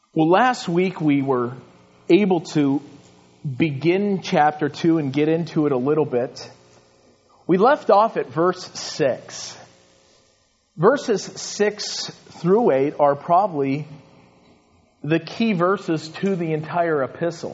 Well, last week we were able to begin chapter 2 and get into it a little bit. We left off at verse 6. Verses 6 through 8 are probably the key verses to the entire epistle.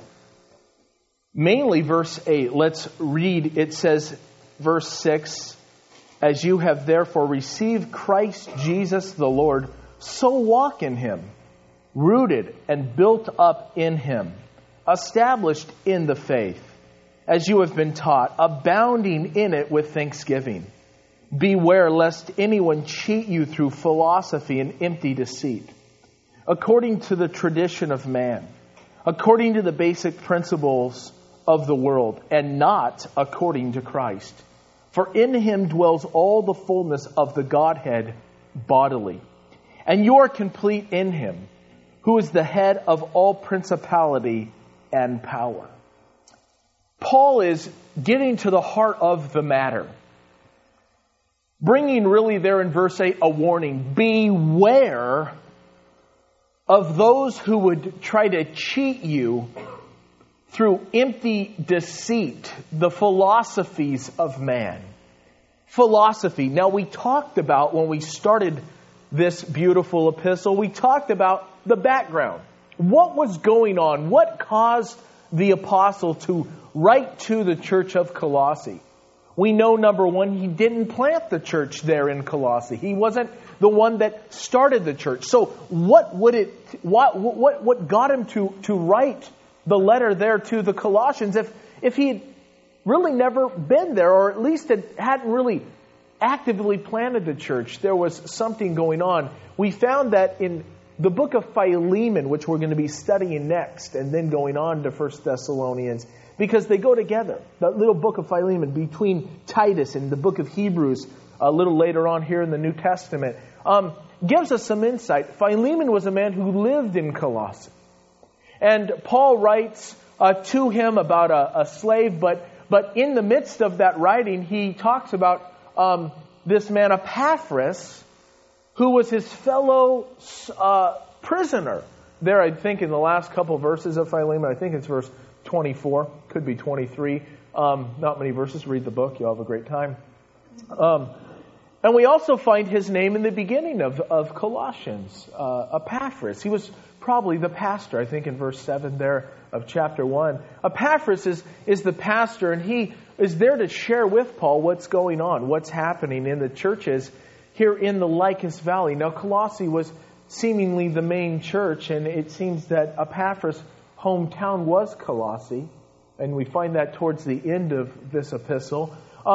Mainly verse 8. Let's read. It says, verse 6, "As you have therefore received Christ Jesus the Lord, so walk in Him, rooted and built up in Him, established in the faith, as you have been taught, abounding in it with thanksgiving. Beware lest anyone cheat you through philosophy and empty deceit, according to the tradition of man, according to the basic principles of the world, and not according to Christ. For in Him dwells all the fullness of the Godhead bodily. And you are complete in Him, who is the head of all principality and power." Paul is getting to the heart of the matter, bringing really there in verse 8 a warning. Beware of those who would try to cheat you through empty deceit, the philosophies of man. Philosophy. Now, we talked about, when we started this beautiful epistle, we talked about the background. What was going on? What caused the apostle to write to the church of Colossae? We know, number one, he didn't plant the church there in Colossae. He wasn't the one that started the church. So what got him to write the letter there to the Colossians if he had really never been there, or at least hadn't really actively planted the church? There was something going on. We found that in the book of Philemon, which we're going to be studying next, and then going on to 1 Thessalonians, because they go together. That little book of Philemon between Titus and the book of Hebrews, a little later on here in the New Testament, gives us some insight. Philemon was a man who lived in Colossae. And Paul writes to him about a slave, but in the midst of that writing, he talks about this man Epaphras, who was his fellow prisoner. There, I think, in the last couple verses of Philemon, I think it's verse 24, could be 23. Not many verses. Read the book. You'll have a great time. And we also find his name in the beginning of Colossians, Epaphras. He was probably the pastor, I think, in verse 7 there of chapter 1. Epaphras is the pastor, and he is there to share with Paul what's going on, what's happening in the churches here in the Lycus Valley. Now, Colossae was seemingly the main church, and it seems that Epaphras' hometown was Colossae, and we find that towards the end of this epistle.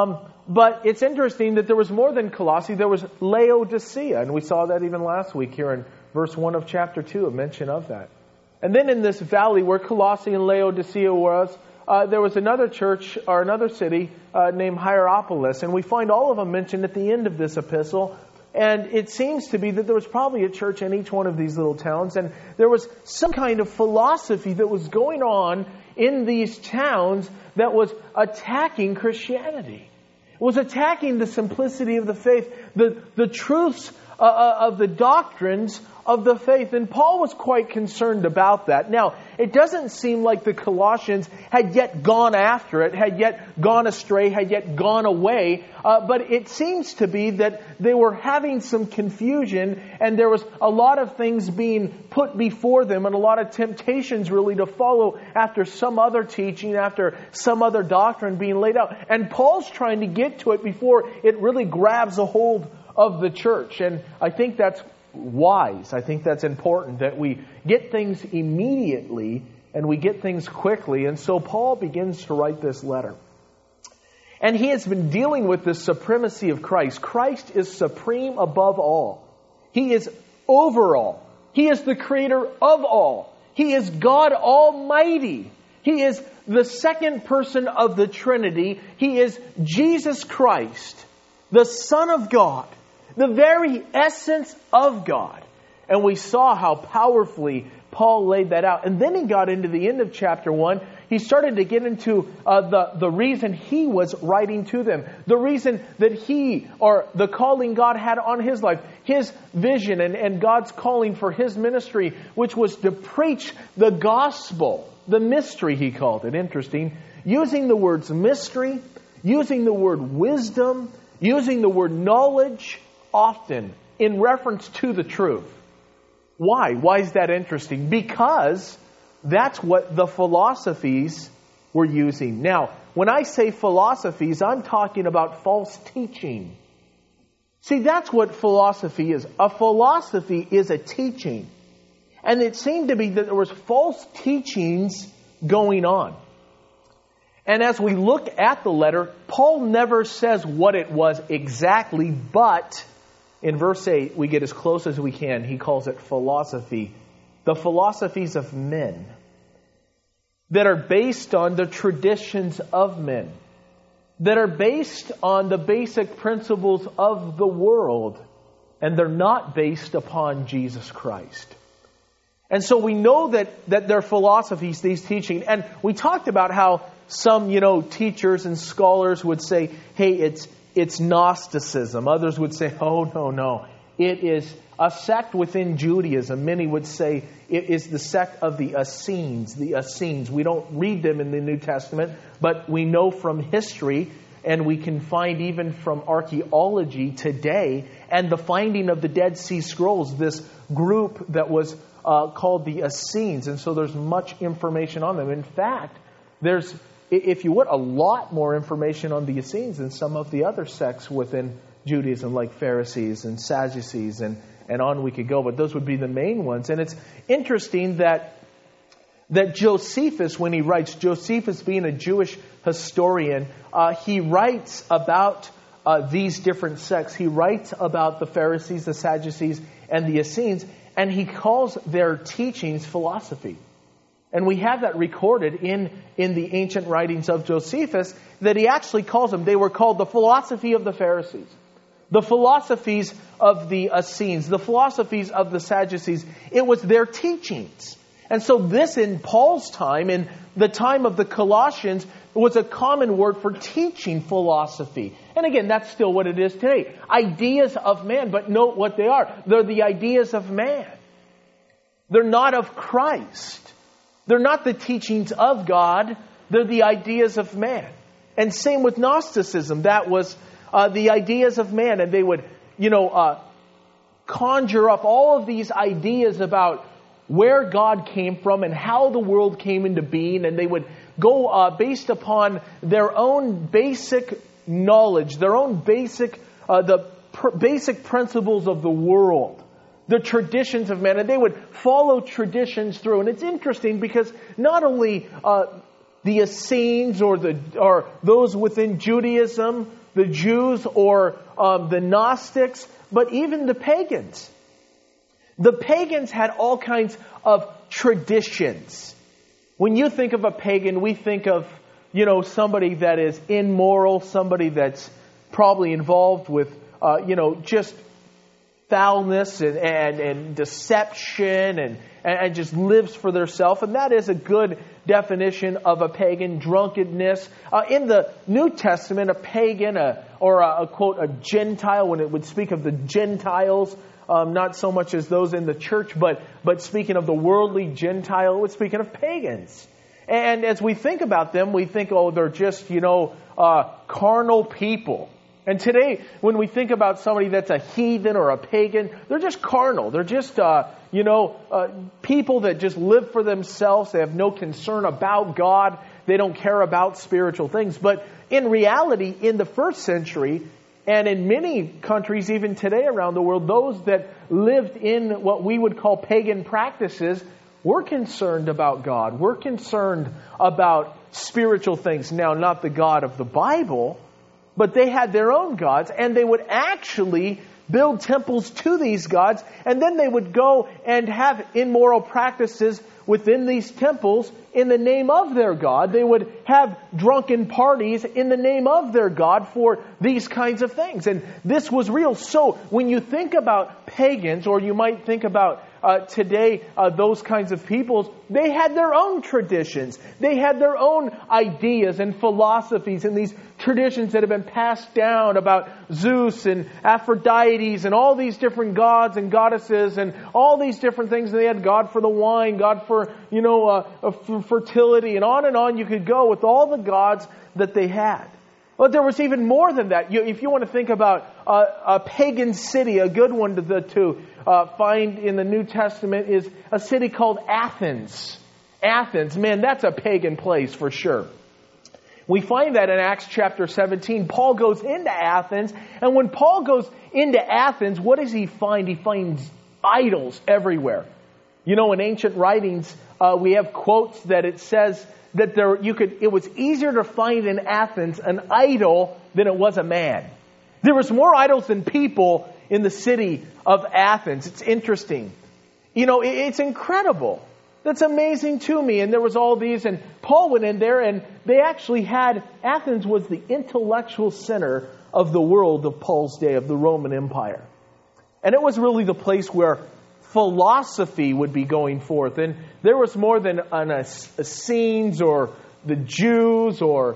But it's interesting that there was more than Colossae. There was Laodicea, and we saw that even last week here in verse 1 of chapter 2, a mention of that. And then in this valley where Colossae and Laodicea was, there was another church or another city named Hierapolis, and we find all of them mentioned at the end of this epistle. And it seems to be that there was probably a church in each one of these little towns, and there was some kind of philosophy that was going on in these towns that was attacking Christianity. It was attacking the simplicity of the faith, the truths of the doctrines of the faith. And Paul was quite concerned about that. Now, it doesn't seem like the Colossians had yet gone after it, had yet gone astray, had yet gone away. But it seems to be that they were having some confusion, and there was a lot of things being put before them, and a lot of temptations really to follow after some other teaching, after some other doctrine being laid out. And Paul's trying to get to it before it really grabs a hold of the church. And I think that's wise. I think that's important, that we get things immediately and we get things quickly. And so Paul begins to write this letter. And he has been dealing with the supremacy of Christ. Christ is supreme above all. He is over all. He is the creator of all. He is God Almighty. He is the second person of the Trinity. He is Jesus Christ, the Son of God, the very essence of God. And we saw how powerfully Paul laid that out. And then he got into the end of chapter 1. he started to get into the reason he was writing to them. The reason that he, or the calling God had on his life, his vision and God's calling for his ministry, which was to preach the gospel, the mystery he called it. Interesting. Using the words mystery, using the word wisdom, using the word knowledge, often in reference to the truth. Why? Why is that interesting? Because that's what the philosophies were using. Now, when I say philosophies, I'm talking about false teaching. See, that's what philosophy is. A philosophy is a teaching. And it seemed to be that there was false teachings going on. And as we look at the letter, Paul never says what it was exactly, but in verse 8, we get as close as we can. He calls it philosophy. The philosophies of men that are based on the traditions of men, that are based on the basic principles of the world, and they're not based upon Jesus Christ. And so we know that their philosophies, these teaching, and we talked about how some, teachers and scholars would say, hey, it's Gnosticism. Others would say, oh, no. It is a sect within Judaism. Many would say it is the sect of the Essenes. The Essenes. We don't read them in the New Testament, but we know from history, and we can find even from archaeology today, and the finding of the Dead Sea Scrolls, this group that was called the Essenes. And so there's much information on them. In fact, there's, if you would, a lot more information on the Essenes than some of the other sects within Judaism, like Pharisees and Sadducees, and on we could go. But those would be the main ones. And it's interesting that Josephus, when he writes, Josephus being a Jewish historian, he writes about these different sects. He writes about the Pharisees, the Sadducees, and the Essenes, and he calls their teachings philosophy. And we have that recorded in the ancient writings of Josephus, that he actually calls them, they were called the philosophy of the Pharisees, the philosophies of the Essenes, the philosophies of the Sadducees. It was their teachings. And so this, in Paul's time, in the time of the Colossians, was a common word for teaching philosophy. And again, that's still what it is today. Ideas of man, but note what they are. They're the ideas of man. They're not of Christ. They're not the teachings of God. They're the ideas of man. And same with Gnosticism. That was the ideas of man. And they would, conjure up all of these ideas about where God came from and how the world came into being. And they would go based upon their own basic knowledge, their own basic principles of the world, the traditions of man, and they would follow traditions through. And it's interesting because not only the Essenes or those within Judaism, the Jews or the Gnostics, but even the pagans. The pagans had all kinds of traditions. When you think of a pagan, we think of, somebody that is immoral, somebody that's probably involved with, just foulness and deception and just lives for theirself. And that is a good definition of a pagan, drunkenness. In the New Testament, a pagan or a quote, a Gentile, when it would speak of the Gentiles, not so much as those in the church, but speaking of the worldly Gentile, it was speaking of pagans. And as we think about them, we think, they're just, carnal people. And today, when we think about somebody that's a heathen or a pagan, they're just carnal. They're just, people that just live for themselves. They have no concern about God. They don't care about spiritual things. But in reality, in the first century, and in many countries, even today around the world, those that lived in what we would call pagan practices were concerned about God. We're concerned about spiritual things. Now, not the God of the Bible, but they had their own gods, and they would actually build temples to these gods, and then they would go and have immoral practices within these temples in the name of their God. They would have drunken parties in the name of their God for these kinds of things. And this was real. So when you think about pagans, or you might think about today, those kinds of peoples, they had their own traditions. They had their own ideas and philosophies and these traditions that have been passed down about Zeus and Aphrodite and all these different gods and goddesses and all these different things. And they had God for the wine, God for, for fertility, and on you could go with all the gods that they had. But there was even more than that. If you want to think about a pagan city, a good one to find in the New Testament is a city called Athens. Athens, man, that's a pagan place for sure. We find that in Acts chapter 17. Paul goes into Athens, and when Paul goes into Athens, what does he find? He finds idols everywhere. In ancient writings, we have quotes that it says that it was easier to find in Athens an idol than it was a man. There was more idols than people in the city of Athens. It's interesting. It's incredible. That's amazing to me. And there was all these, and Paul went in there, and they actually Athens was the intellectual center of the world of Paul's day, of the Roman Empire. And it was really the place where philosophy would be going forth. And there was more than an Essenes or the Jews or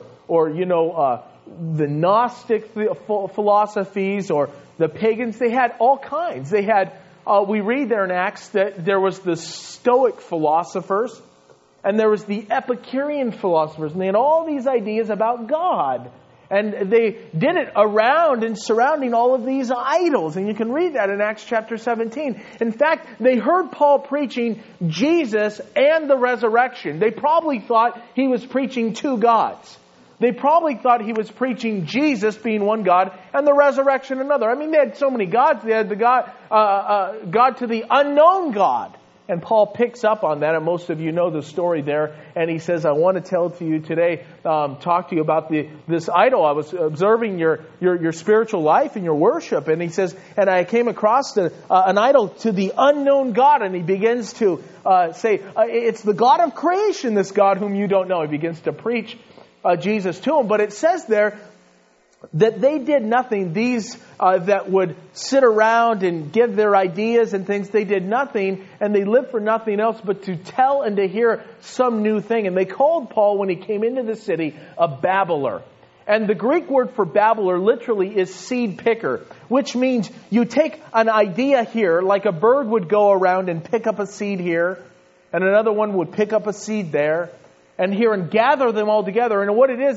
the Gnostic philosophies or the pagans. They had all kinds. They had, we read there in Acts that there was the Stoic philosophers and there was the Epicurean philosophers. And they had all these ideas about God. And they did it around and surrounding all of these idols. And you can read that in Acts chapter 17. In fact, they heard Paul preaching Jesus and the resurrection. They probably thought he was preaching two gods. They probably thought he was preaching Jesus being one God and the resurrection another. I mean, they had so many gods. They had the God to the unknown God. And Paul picks up on that, and most of you know the story there. And he says, I want to tell to you today, talk to you about this idol. I was observing your spiritual life and your worship. And he says, and I came across an idol to the unknown God. And he begins to say, it's the God of creation, this God whom you don't know. He begins to preach Jesus to him. But it says there that they did nothing. These that would sit around and give their ideas and things, they did nothing, and they lived for nothing else but to tell and to hear some new thing. And they called Paul, when he came into the city, a babbler. And the Greek word for babbler literally is seed picker, which means you take an idea here, like a bird would go around and pick up a seed here, and another one would pick up a seed there, and here, and gather them all together. And what it is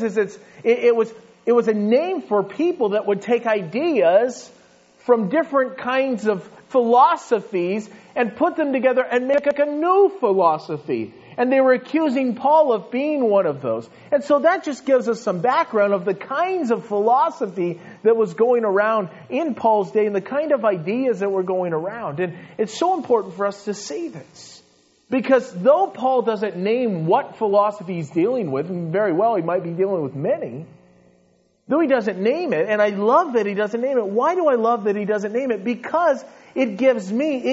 it was a name for people that would take ideas from different kinds of philosophies and put them together and make a new philosophy. And they were accusing Paul of being one of those. And so that just gives us some background of the kinds of philosophy that was going around in Paul's day and the kind of ideas that were going around. And it's so important for us to see this. Because though Paul doesn't name what philosophy he's dealing with, and very well he might be dealing with many, though he doesn't name it, and I love that he doesn't name it. Why do I love that he doesn't name it? Because it gives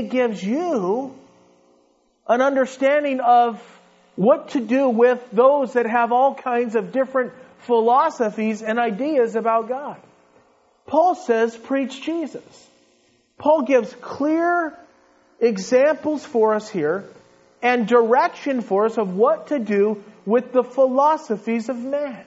you an understanding of what to do with those that have all kinds of different philosophies and ideas about God. Paul says, preach Jesus. Paul gives clear examples for us here and direction for us of what to do with the philosophies of man.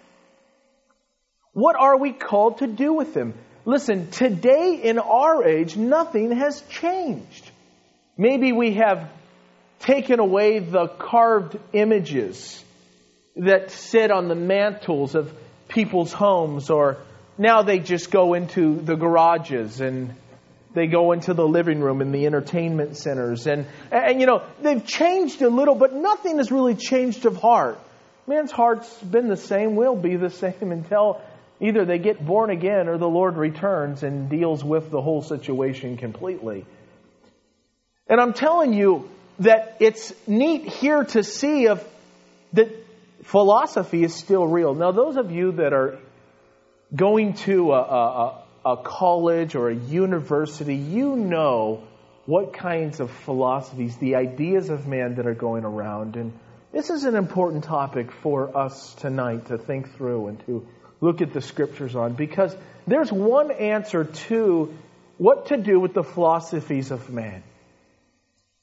What are we called to do with them? Listen, today in our age, nothing has changed. Maybe we have taken away the carved images that sit on the mantles of people's homes, or now they just go into the garages and they go into the living room and the entertainment centers. And they've changed a little, but nothing has really changed of heart. Man's heart's been the same, will be the same until either they get born again or the Lord returns and deals with the whole situation completely. And I'm telling you that it's neat here to see that philosophy is still real. Now, those of you that are going to a college or a university, you know what kinds of philosophies, the ideas of man that are going around. And this is an important topic for us tonight to think through and to look at the scriptures on, because there's one answer to what to do with the philosophies of man.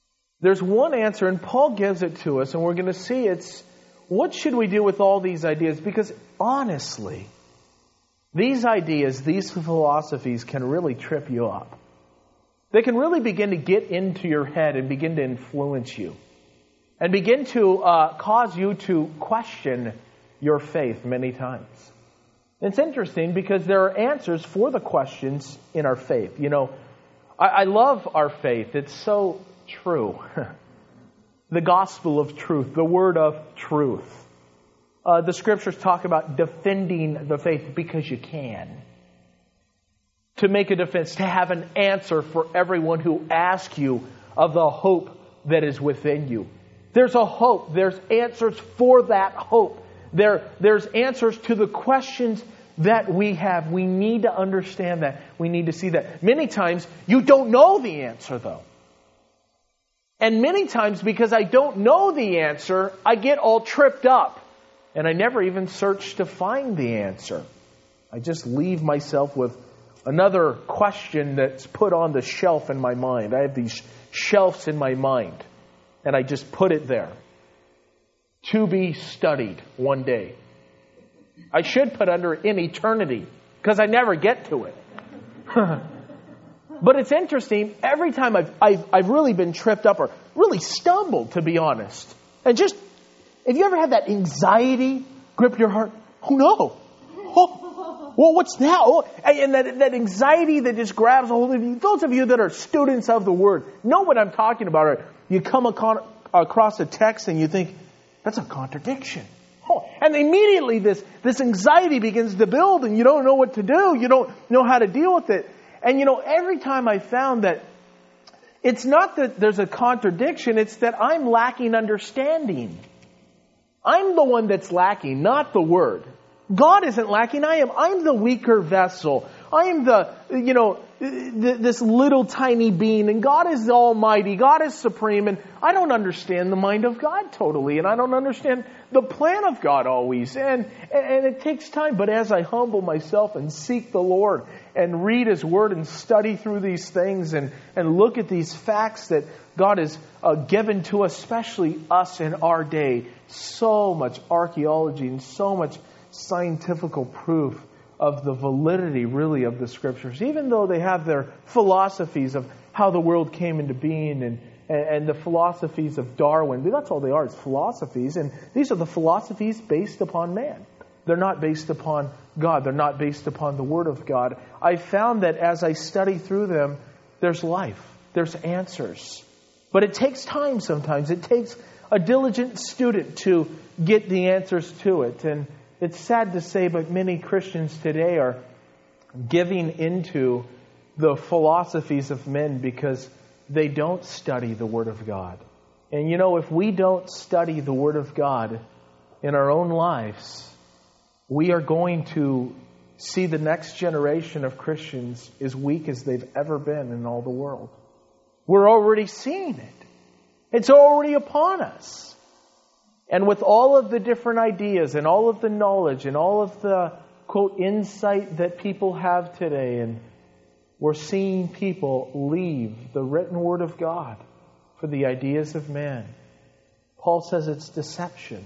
There's one answer, and Paul gives it to us, and we're going to see it's, what should we do with all these ideas? Because honestly, these ideas, these philosophies can really trip you up. They can really begin to get into your head and begin to influence you. And begin to cause you to question your faith many times. It's interesting because there are answers for the questions in our faith. You know, I love our faith. It's so true. The gospel of truth, the word of truth. The scriptures talk about defending the faith because you can. To make a defense, to have an answer for everyone who asks you of the hope that is within you. There's a hope. There's answers for that hope. There's answers to the questions that we have. We need to understand that. We need to see that. Many times, you don't know the answer, though. And many times, because I don't know the answer, I get all tripped up. And I never even search to find the answer. I just leave myself with another question that's put on the shelf in my mind. I have these shelves in my mind. And I just put it there. To be studied one day. I should put under in eternity. Because I never get to it. But it's interesting. Every time I've really been tripped up or really stumbled, to be honest. And just, have you ever had that anxiety grip your heart? Oh no. Oh, well, what's that? Oh, and that anxiety that just grabs a hold of you. Those of you that are students of the Word know what I'm talking about. Right? You come across a text and you think, that's a contradiction. Oh, and immediately this anxiety begins to build and you don't know what to do. You don't know how to deal with it. And you know, every time I found that it's not that there's a contradiction, it's that I'm lacking understanding. I'm the one that's lacking, not the Word. God isn't lacking, I am. I'm the weaker vessel. I am this little tiny being, and God is almighty. God is supreme, and I don't understand the mind of God totally, and I don't understand the plan of God always, and it takes time. But as I humble myself and seek the Lord and read His Word and study through these things and look at these facts that God has given to us, especially us in our day, so much archaeology and so much scientific proof of the validity, really, of the Scriptures, even though they have their philosophies of how the world came into being and the philosophies of Darwin. That's all they are, it's philosophies. And these are the philosophies based upon man. They're not based upon God. They're not based upon the Word of God. I found that as I study through them, there's life. There's answers. But it takes time sometimes. It takes a diligent student to get the answers to it. And it's sad to say, but many Christians today are giving into the philosophies of men because they don't study the Word of God. And you know, if we don't study the Word of God in our own lives, we are going to see the next generation of Christians as weak as they've ever been in all the world. We're already seeing it. It's already upon us. And with all of the different ideas and all of the knowledge and all of the, quote, insight that people have today, and we're seeing people leave the written Word of God for the ideas of man. Paul says it's deception.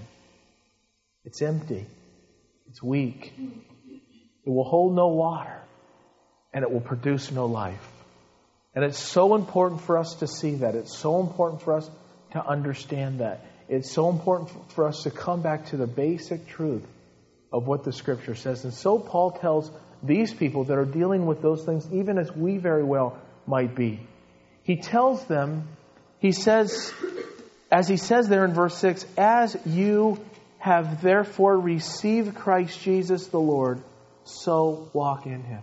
It's empty. It's weak. It will hold no water. And it will produce no life. And it's so important for us to see that. It's so important for us to understand that. It's so important for us to come back to the basic truth of what the Scripture says. And so Paul tells these people that are dealing with those things, even as we very well might be. He tells them, he says, as he says there in verse 6, as you have therefore received Christ Jesus the Lord, so walk in Him.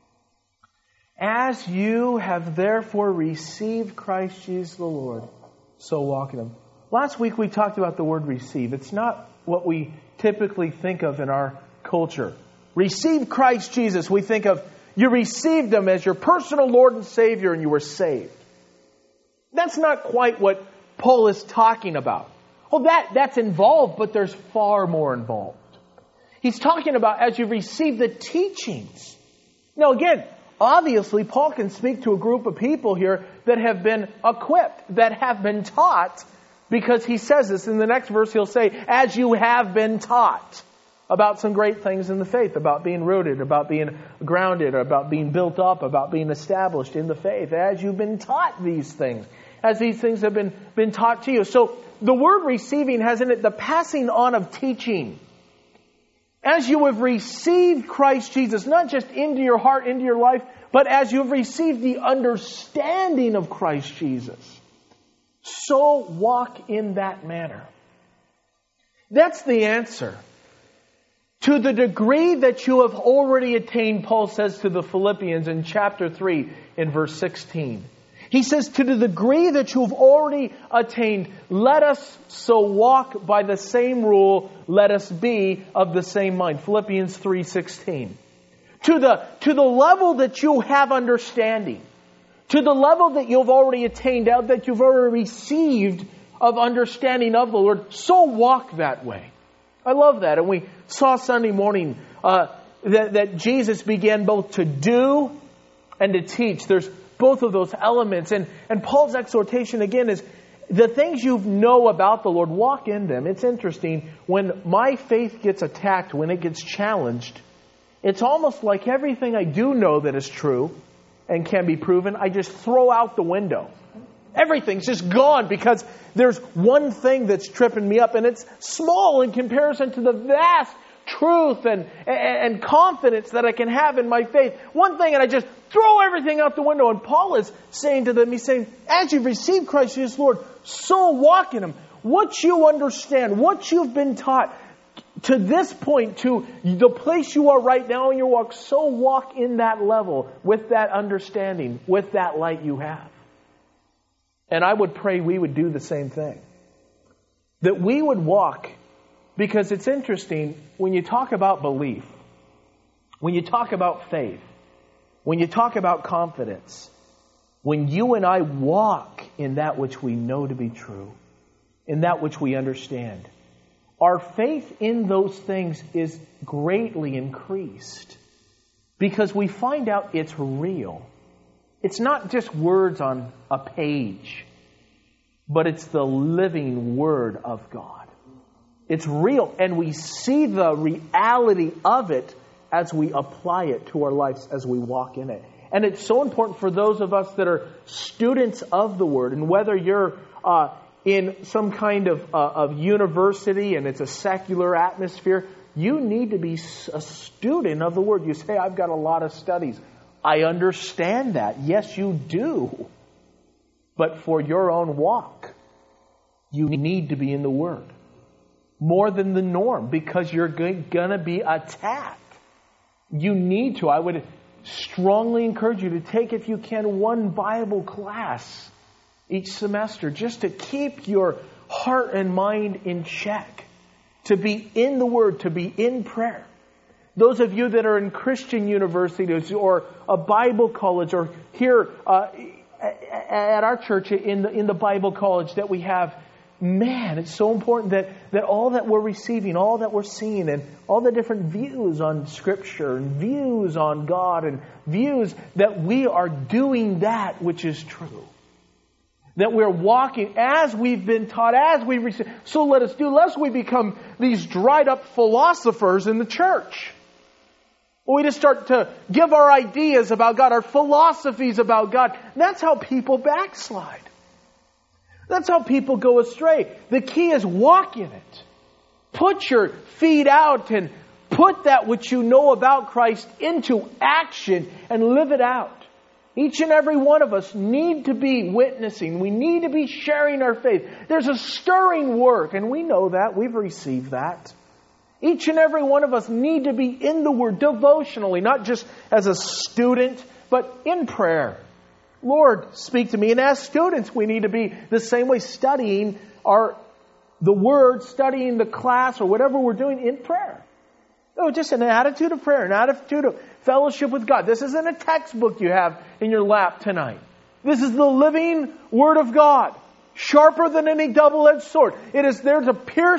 As you have therefore received Christ Jesus the Lord, so walk in Him. Last week we talked about the word receive. It's not what we typically think of in our culture. Receive Christ Jesus. We think of you received Him as your personal Lord and Savior and you were saved. That's not quite what Paul is talking about. Well, that's involved, but there's far more involved. He's talking about as you receive the teachings. Now again, obviously, Paul can speak to a group of people here that have been equipped, that have been taught, because he says this in the next verse. He'll say, as you have been taught about some great things in the faith, about being rooted, about being grounded, about being built up, about being established in the faith, as you've been taught these things, as these things have been taught to you. So the word receiving has in it the passing on of teaching. As you have received Christ Jesus, not just into your heart, into your life, but as you have received the understanding of Christ Jesus, so walk in that manner. That's the answer. To the degree that you have already attained, Paul says to the Philippians in chapter 3 in verse 16. He says, to the degree that you have already attained, let us so walk by the same rule, let us be of the same mind. Philippians 3:16. To the level that you have understanding, to the level that you've already attained, out that you've already received of understanding of the Lord, so walk that way. I love that. And we saw Sunday morning that Jesus began both to do and to teach. There's both of those elements. And Paul's exhortation again is the things you know about the Lord, walk in them. It's interesting. When my faith gets attacked, when it gets challenged, it's almost like everything I do know that is true and can be proven, I just throw out the window. Everything's just gone because there's one thing that's tripping me up, and it's small in comparison to the vast truth and confidence that I can have in my faith. One thing, and I just throw everything out the window. And Paul is saying to them, he's saying, as you've received Christ Jesus Lord, so walk in Him. What you understand, what you've been taught to this point, to the place you are right now in your walk, so walk in that level, with that understanding, with that light you have. And I would pray we would do the same thing. That we would walk, because it's interesting, when you talk about belief, when you talk about faith, when you talk about confidence, when you and I walk in that which we know to be true, in that which we understand, our faith in those things is greatly increased because we find out it's real. It's not just words on a page, but it's the living Word of God. It's real, and we see the reality of it as we apply it to our lives, as we walk in it. And it's so important for those of us that are students of the Word, and whether you're in some kind of university and it's a secular atmosphere, you need to be a student of the Word. You say, I've got a lot of studies. I understand that. Yes, you do. But for your own walk, you need to be in the Word. More than the norm, because you're going to be attacked. You need to. I would strongly encourage you to take, if you can, one Bible class each semester, just to keep your heart and mind in check, to be in the Word, to be in prayer. Those of you that are in Christian universities or a Bible college, or here at our church in the Bible college that we have, man, it's so important that all that we're receiving, all that we're seeing, and all the different views on Scripture and views on God and views, that we are doing that which is true. That we're walking as we've been taught, as we receive. So let us do, lest we become these dried up philosophers in the church. We just start to give our ideas about God, our philosophies about God. That's how people backslide. That's how people go astray. The key is walk in it. Put your feet out and put that which you know about Christ into action and live it out. Each and every one of us need to be witnessing. We need to be sharing our faith. There's a stirring work, and we know that. We've received that. Each and every one of us need to be in the Word devotionally, not just as a student, but in prayer. Lord, speak to me. And as students, we need to be the same way, studying the Word, studying the class, or whatever we're doing in prayer. No, just an attitude of prayer, an attitude of fellowship with God. This isn't a textbook you have in your lap tonight. This is the living Word of God, sharper than any double-edged sword. It is there to pierce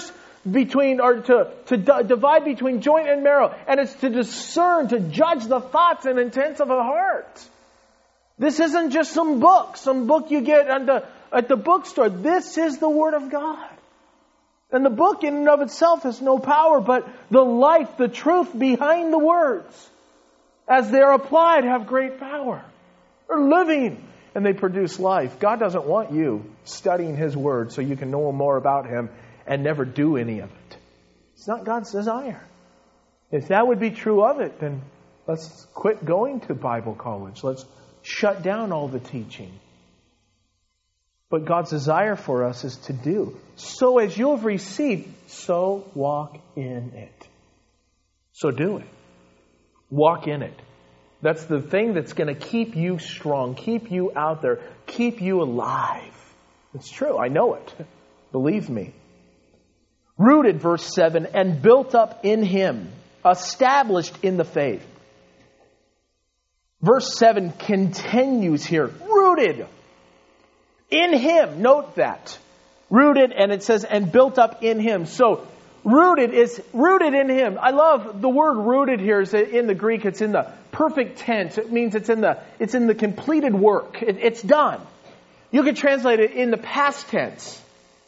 between, or to divide between joint and marrow. And it's to discern, to judge the thoughts and intents of a heart. This isn't just some book you get at the bookstore. This is the Word of God. And the book in and of itself has no power, but the life, the truth behind the words, as they're applied, have great power. They're living and they produce life. God doesn't want you studying His Word so you can know more about Him and never do any of it. It's not God's desire. If that would be true of it, then let's quit going to Bible college. Let's shut down all the teaching. But God's desire for us is to do. So as you have received, so walk in it. So do it. Walk in it. That's the thing that's going to keep you strong, keep you out there, keep you alive. It's true. I know it. Believe me. Rooted, verse 7, and built up in Him, established in the faith. Verse 7 continues here. Rooted in Him. Note that. Rooted, and it says, and built up in Him. So, rooted is rooted in Him. I love the word rooted here. Is in the Greek, it's in the perfect tense. It means it's in the completed work. It's done. You could translate it in the past tense.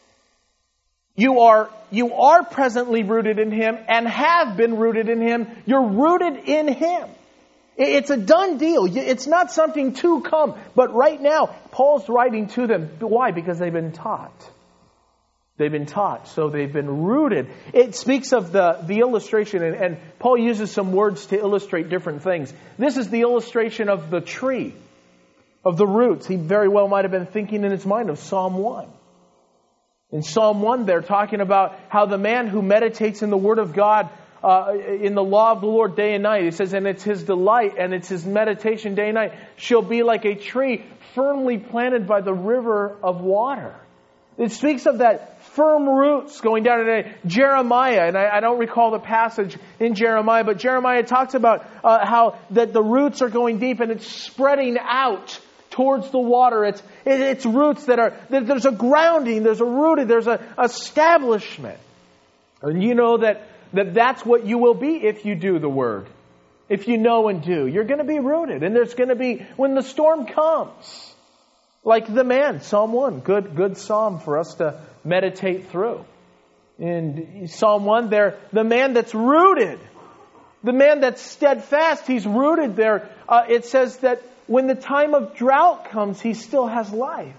You are presently rooted in Him and have been rooted in Him. You're rooted in Him. It's a done deal. It's not something to come. But right now, Paul's writing to them. Why? Because they've been taught. They've been taught. So they've been rooted. It speaks of the illustration. And Paul uses some words to illustrate different things. This is the illustration of the tree. Of the roots. He very well might have been thinking in his mind of Psalm 1. In Psalm 1, they're talking about how the man who meditates in the Word of God, in the law of the Lord day and night. He says, and it's his delight and it's his meditation day and night. Shall be like a tree firmly planted by the river of water. It speaks of that firm roots going down into Jeremiah. And I don't recall the passage in Jeremiah, but Jeremiah talks about how that the roots are going deep and it's spreading out towards the water. It's roots there's a grounding, there's a rooted, there's a establishment. And you know that's what you will be if you do the Word. If you know and do. You're going to be rooted. And there's going to be, when the storm comes, like the man, Psalm 1, good psalm for us to meditate through. In Psalm 1 there, the man that's rooted, the man that's steadfast, he's rooted there. It says that when the time of drought comes, he still has life.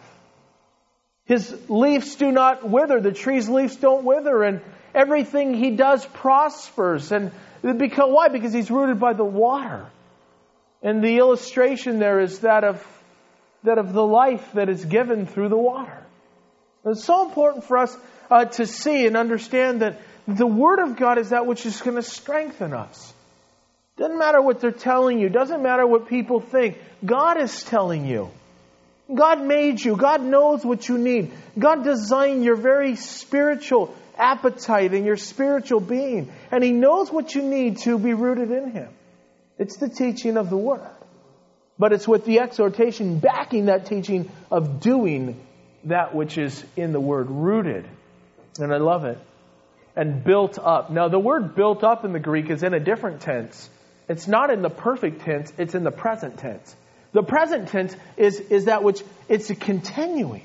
His leaves do not wither. The tree's leaves don't wither. And everything he does prospers. And why? Because he's rooted by the water. And the illustration there is that of the life that is given through the water. It's so important for us to see and understand that the Word of God is that which is going to strengthen us. Doesn't matter what they're telling you. Doesn't matter what people think. God is telling you. God made you. God knows what you need. God designed your very spiritual appetite and your spiritual being. And He knows what you need to be rooted in Him. It's the teaching of the Word. But it's with the exhortation backing that teaching of doing that which is in the Word, rooted. And I love it. And built up. Now the word built up in the Greek is in a different tense. It's not in the perfect tense, it's in the present tense. The present tense is that which it's a continuing.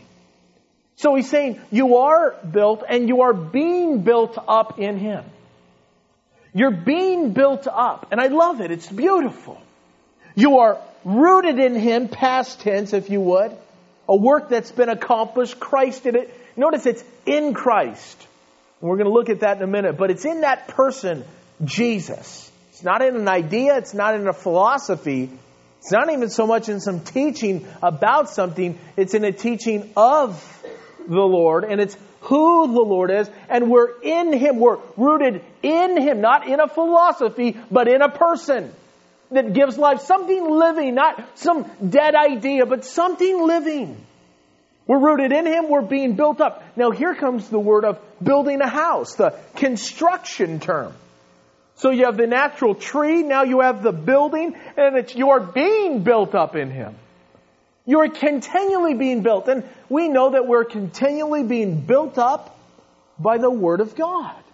So he's saying you are built and you are being built up in Him. You're being built up. And I love it. It's beautiful. You are rooted in Him, past tense if you would. A work that's been accomplished. Christ did it. Notice it's in Christ. And we're going to look at that in a minute. But it's in that person, Jesus. It's not in an idea. It's not in a philosophy. It's not even so much in some teaching about something. It's in a teaching of the Lord. And it's who the Lord is. And we're in Him. We're rooted in Him. Not in a philosophy, but in a person that gives life. Something living. Not some dead idea, but something living. We're rooted in Him. We're being built up. Now here comes the word of building a house. The construction term. So you have the natural tree, now you have the building, and you are being built up in Him. You are continually being built. And we know that we're continually being built up by the Word of God.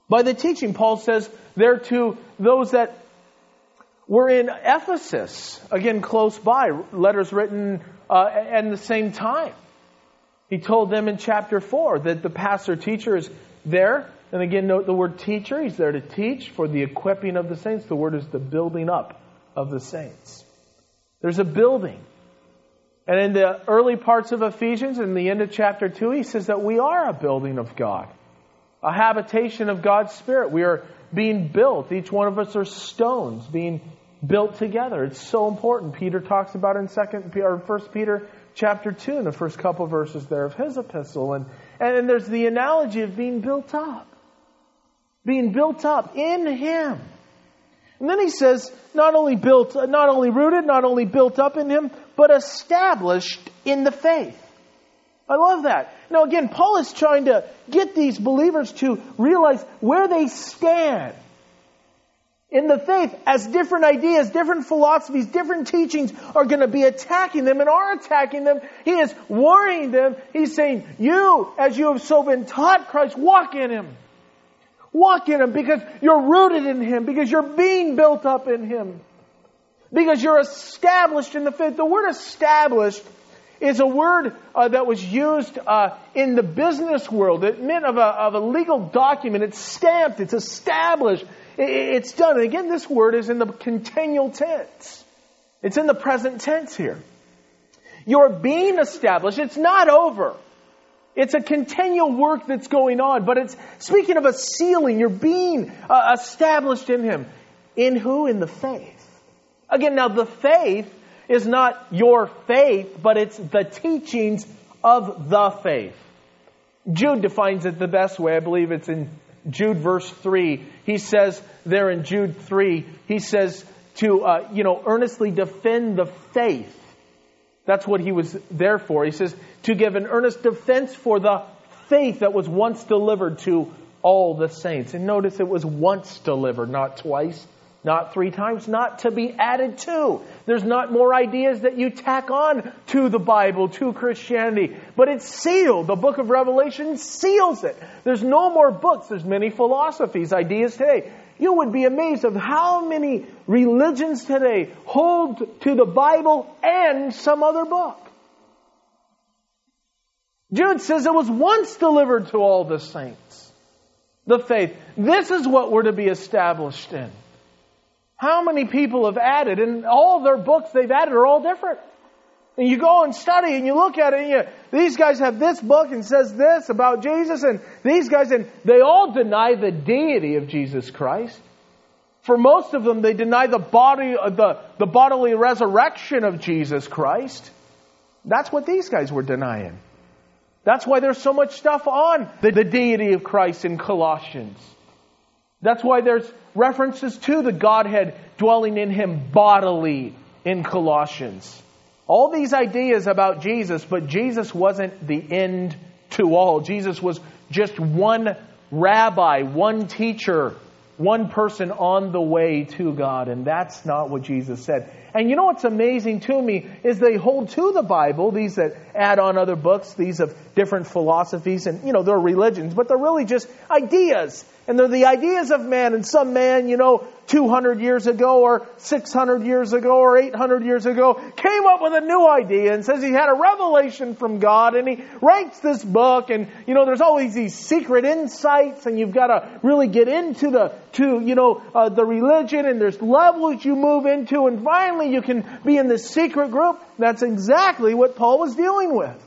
By the teaching, Paul says there to those that were in Ephesus, again close by, letters written at the same time. He told them in chapter 4 that the pastor teacher is there. And again, note the word teacher. He's there to teach for the equipping of the saints. The word is the building up of the saints. There's a building. And in the early parts of Ephesians, in the end of chapter 2, he says that we are a building of God. A habitation of God's Spirit. We are being built. Each one of us are stones being built together. It's so important. Peter talks about it in 1 Peter chapter 2 in the first couple verses there of his epistle. And there's the analogy of being built up. Being built up in Him. And then he says, not only rooted, not only built up in Him, but established in the faith. I love that. Now again, Paul is trying to get these believers to realize where they stand in the faith, as different ideas, different philosophies, different teachings are going to be attacking them and are attacking them. He is warning them. He's saying, you, as you have so been taught Christ, walk in Him. Walk in Him because you're rooted in Him, because you're being built up in Him, because you're established in the faith. The word established is a word that was used in the business world. It meant of a legal document. It's stamped. It's established. It's done. And again, this word is in the continual tense. It's in the present tense here. You're being established. It's not over. It's a continual work that's going on. But it's speaking of a sealing. You're being established in Him. In who? In the faith. Again, now the faith is not your faith, but it's the teachings of the faith. Jude defines it the best way. I believe it's in Jude verse 3. He says there in Jude 3, he says to, earnestly defend the faith. That's what he was there for. He says to give an earnest defense for the faith that was once delivered to all the saints. And notice it was once delivered, not twice. Not 3 times, not to be added to. There's not more ideas that you tack on to the Bible, to Christianity. But it's sealed. The book of Revelation seals it. There's no more books. There's many philosophies, ideas today. You would be amazed of how many religions today hold to the Bible and some other book. Jude says it was once delivered to all the saints. The faith. This is what we're to be established in. How many people have added, and all their books they've added are all different. And you go and study and you look at it and these guys have this book and says this about Jesus, and these guys, and they all deny the deity of Jesus Christ. For most of them, they deny the bodily resurrection of Jesus Christ. That's what these guys were denying. That's why there's so much stuff on the deity of Christ in Colossians. That's why there's references to the Godhead dwelling in Him bodily in Colossians. All these ideas about Jesus, but Jesus wasn't the end to all. Jesus was just one rabbi, one teacher, one person on the way to God. And that's not what Jesus said. And you know what's amazing to me is they hold to the Bible, these that add on other books, these of different philosophies, and they're religions, but they're really just ideas. And they're the ideas of man. And some man, 200 years ago or 600 years ago or 800 years ago came up with a new idea and says he had a revelation from God, and he writes this book, and there's always these secret insights, and you've got to really get into the religion, and there's levels you move into, and finally you can be in this secret group. That's exactly what Paul was dealing with.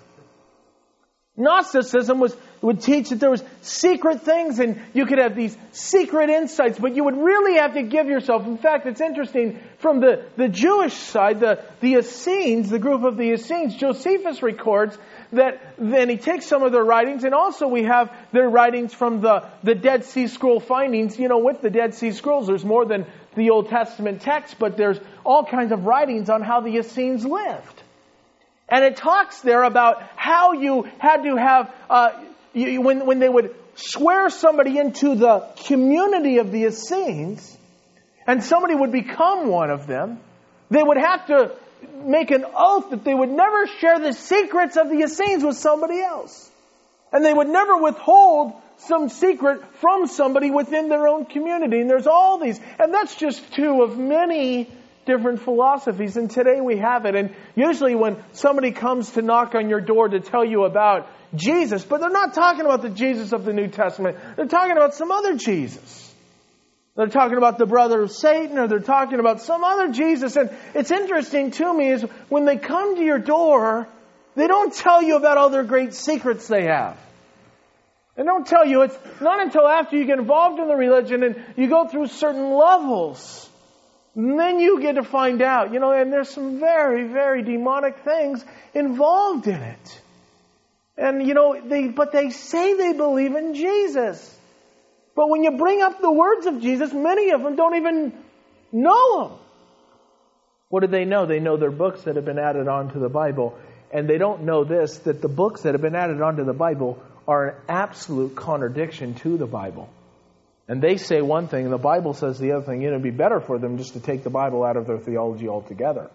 Gnosticism would teach that there was secret things and you could have these secret insights, but you would really have to give yourself. In fact, it's interesting, from the Jewish side, the Essenes, the group of the Essenes, Josephus records that then he takes some of their writings, and also we have their writings from the Dead Sea Scroll findings. With the Dead Sea Scrolls, there's more than the Old Testament text, but there's all kinds of writings on how the Essenes lived. And it talks there about how you had to have, when they would swear somebody into the community of the Essenes, and somebody would become one of them, they would have to make an oath that they would never share the secrets of the Essenes with somebody else. And they would never withhold some secret from somebody within their own community. And there's all these. And that's just two of many different philosophies. And today we have it. And usually when somebody comes to knock on your door to tell you about Jesus, but they're not talking about the Jesus of the New Testament. They're talking about some other Jesus. They're talking about the brother of Satan, or they're talking about some other Jesus. And it's interesting to me is when they come to your door, they don't tell you about all their great secrets they have. They don't tell you. It's not until after you get involved in the religion and you go through certain levels, and then you get to find out. And there's some very, very demonic things involved in it. And, but they say they believe in Jesus. But when you bring up the words of Jesus, many of them don't even know Him. What do they know? They know their books that have been added onto the Bible. And they don't know this, that the books that have been added onto the Bible are an absolute contradiction to the Bible. And they say one thing, and the Bible says the other thing. It'd be better for them just to take the Bible out of their theology altogether.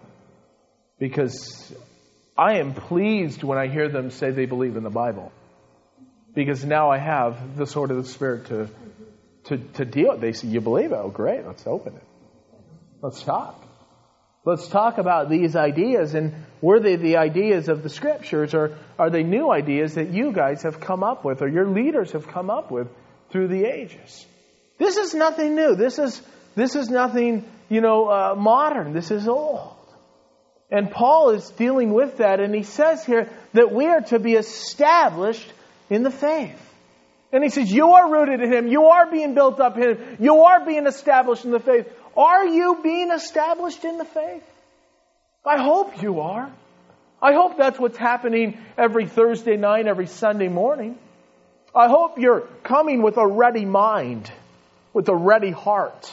Because I am pleased when I hear them say they believe in the Bible. Because now I have the sword of the Spirit to deal. They say, you believe it? Oh, great. Let's open it. Let's talk. Let's talk about these ideas. And were they the ideas of the Scriptures, or are they new ideas that you guys have come up with, or your leaders have come up with through the ages? This is nothing new. This is nothing, modern. This is old. And Paul is dealing with that, and he says here that we are to be established in the faith. And he says, you are rooted in Him. You are being built up in Him. You are being established in the faith. Are you being established in the faith? I hope you are. I hope that's what's happening every Thursday night, every Sunday morning. I hope you're coming with a ready mind, with a ready heart.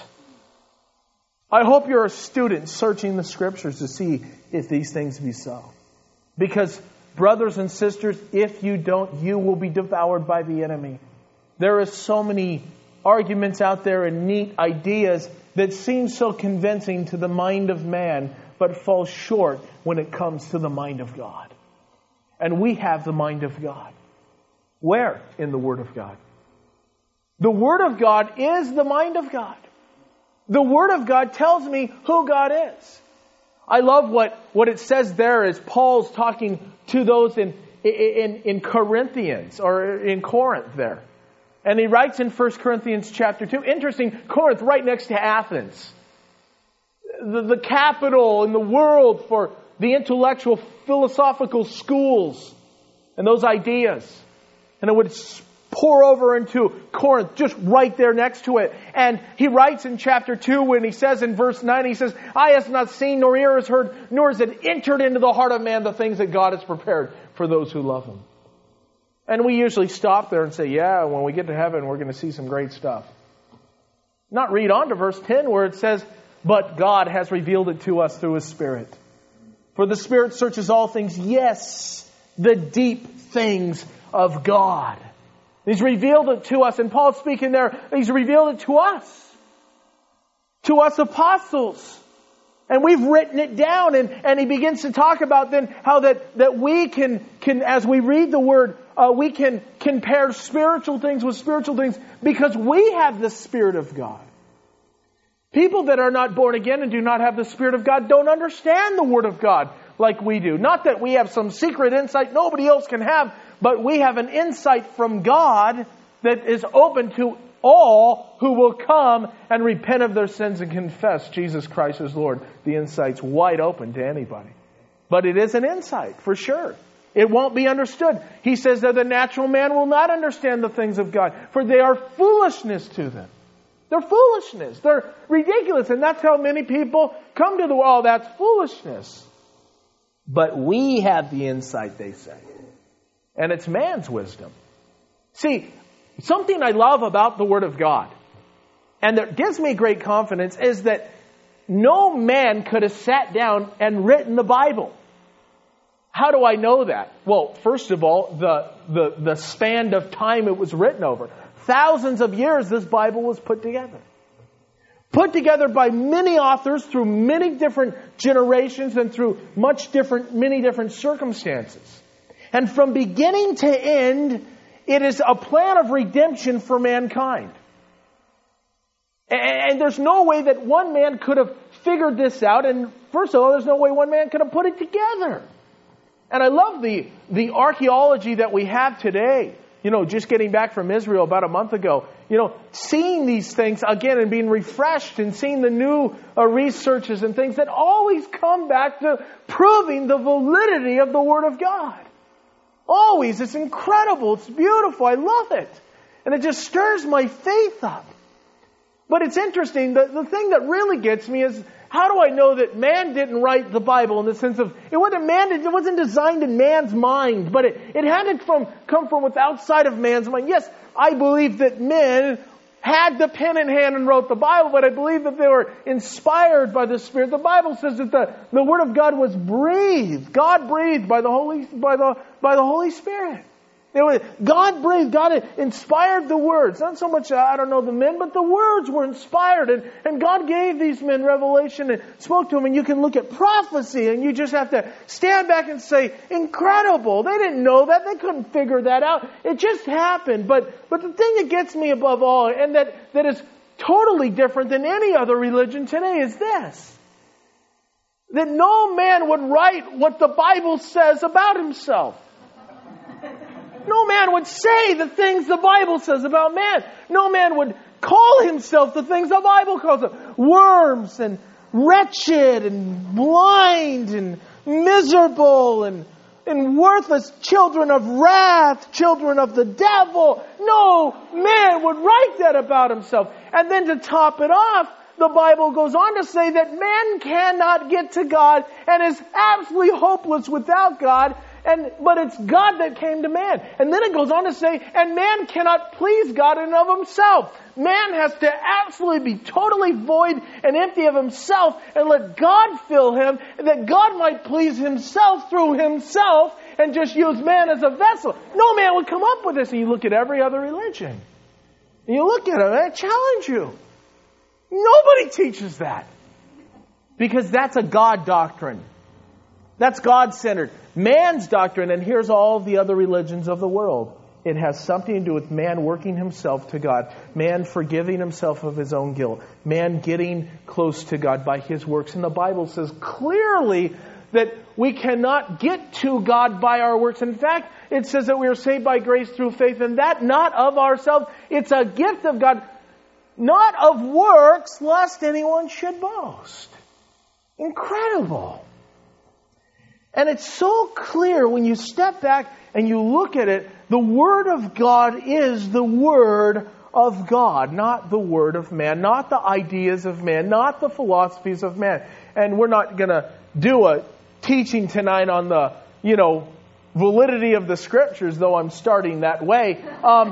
I hope you're a student searching the Scriptures to see if these things be so. Because, brothers and sisters, if you don't, you will be devoured by the enemy. There are so many arguments out there and neat ideas that seem so convincing to the mind of man, but fall short when it comes to the mind of God. And we have the mind of God. Where? In the Word of God. The Word of God is the mind of God. The Word of God tells me who God is. I love what it says there as Paul's talking to those in Corinthians, or in Corinth there. And he writes in 1 Corinthians chapter 2. Interesting, Corinth right next to Athens. The capital in the world for the intellectual, philosophical schools and those ideas. And it would pour over into Corinth, just right there next to it. And he writes in chapter 2 when he says in verse 9, he says, eye has not seen, nor ear has heard, nor has it entered into the heart of man the things that God has prepared for those who love Him. And we usually stop there and say, yeah, when we get to heaven, we're going to see some great stuff. Not read on to verse 10 where it says, but God has revealed it to us through His Spirit. For the Spirit searches all things, yes, the deep things of God. He's revealed it to us. And Paul's speaking there, He's revealed it to us apostles. And we've written it down. And he begins to talk about then how that we can, as we read the Word, we can compare spiritual things with spiritual things because we have the Spirit of God. People that are not born again and do not have the Spirit of God don't understand the Word of God like we do. Not that we have some secret insight nobody else can have, but we have an insight from God that is open to all who will come and repent of their sins and confess Jesus Christ as Lord. The insight's wide open to anybody. But it is an insight, for sure. It won't be understood. He says that the natural man will not understand the things of God, for they are foolishness to them. They're foolishness. They're ridiculous. And that's how many people come to the world. Oh, that's foolishness. But we have the insight, they say. And it's man's wisdom. See, something I love about the Word of God, and that gives me great confidence, is that no man could have sat down and written the Bible. How do I know that? Well, first of all, the span of time it was written over. Thousands of years this Bible was put together. Put together by many authors through many different generations and through many different circumstances. And from beginning to end, It is a plan of redemption for mankind. And there's no way that one man could have figured this out. And first of all, there's no way one man could have put it together. And I love the archaeology that we have today. Just getting back from Israel about a month ago, seeing these things again and being refreshed and seeing the new researches and things that always come back to proving the validity of the Word of God. Always. It's incredible. It's beautiful. I love it. And it just stirs my faith up. But it's interesting. The thing that really gets me is, how do I know that man didn't write the Bible in the sense of, it wasn't designed in man's mind, but it had to come from outside of man's mind. Yes, I believe that men had the pen in hand and wrote the Bible, but I believe that they were inspired by the Spirit. The Bible says that the Word of God was breathed. God breathed by the Holy Spirit. God breathed, God inspired the words. Not so much, I don't know the men, but the words were inspired. And God gave these men revelation and spoke to them. And you can look at prophecy and you just have to stand back and say, incredible. They didn't know that. They couldn't figure that out. It just happened. But the thing that gets me above all, and that is totally different than any other religion today, is this. That no man would write what the Bible says about himself. No man would say the things the Bible says about man. No man would call himself the things the Bible calls him. Worms and wretched and blind and miserable and worthless, children of wrath, children of the devil. No man would write that about himself. And then to top it off, the Bible goes on to say that man cannot get to God and is absolutely hopeless without God. But it's God that came to man. And then it goes on to say, and man cannot please God in and of himself. Man has to absolutely be totally void and empty of himself and let God fill him, and that God might please himself through himself and just use man as a vessel. No man would come up with this. And you look at every other religion. And you look at it, and I challenge you. Nobody teaches that. Because that's a God doctrine. That's God-centered. Man's doctrine, and here's all the other religions of the world. It has something to do with man working himself to God. Man forgiving himself of his own guilt. Man getting close to God by his works. And the Bible says clearly that we cannot get to God by our works. In fact, it says that we are saved by grace through faith, and that not of ourselves. It's a gift of God, not of works, lest anyone should boast. Incredible. And it's so clear when you step back and you look at it, the Word of God is the Word of God, not the Word of man, not the ideas of man, not the philosophies of man. And we're not going to do a teaching tonight on the, validity of the Scriptures, though I'm starting that way.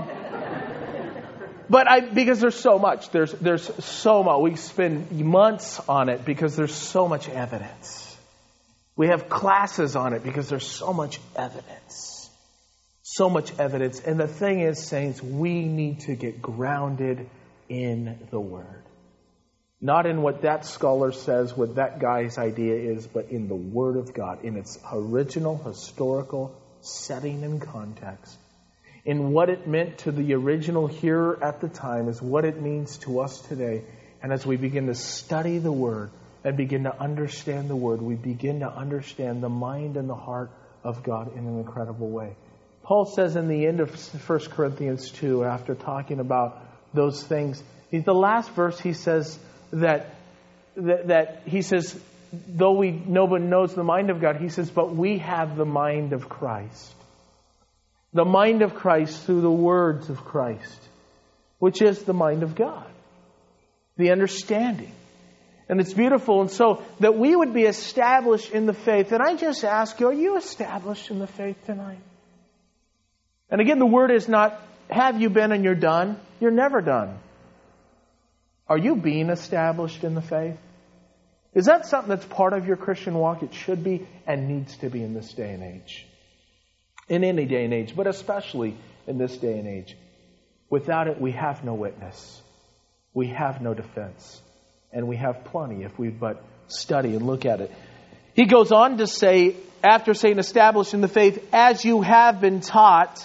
Because there's so much. There's so much. We spend months on it because there's so much evidence. We have classes on it because there's so much evidence. So much evidence. And the thing is, saints, we need to get grounded in the Word. Not in what that scholar says, what that guy's idea is, but in the Word of God, in its original historical setting and context. In what it meant to the original hearer at the time is what it means to us today. And as we begin to study the Word and begin to understand the Word, we begin to understand the mind and the heart of God in an incredible way. Paul says in the end of 1 Corinthians 2, after talking about those things, the last verse he says that he says, though nobody knows the mind of God, he says, but we have the mind of Christ. The mind of Christ through the words of Christ, which is the mind of God. The understanding. And it's beautiful. And so that we would be established in the faith. And I just ask you, are you established in the faith tonight? And again, the word is not, have you been and you're done? You're never done. Are you being established in the faith? Is that something that's part of your Christian walk? It should be and needs to be in this day and age. In any day and age, but especially in this day and age. Without it, we have no witness. We have no defense. And we have plenty if we but study and look at it. He goes on to say, after saying established in the faith, as you have been taught,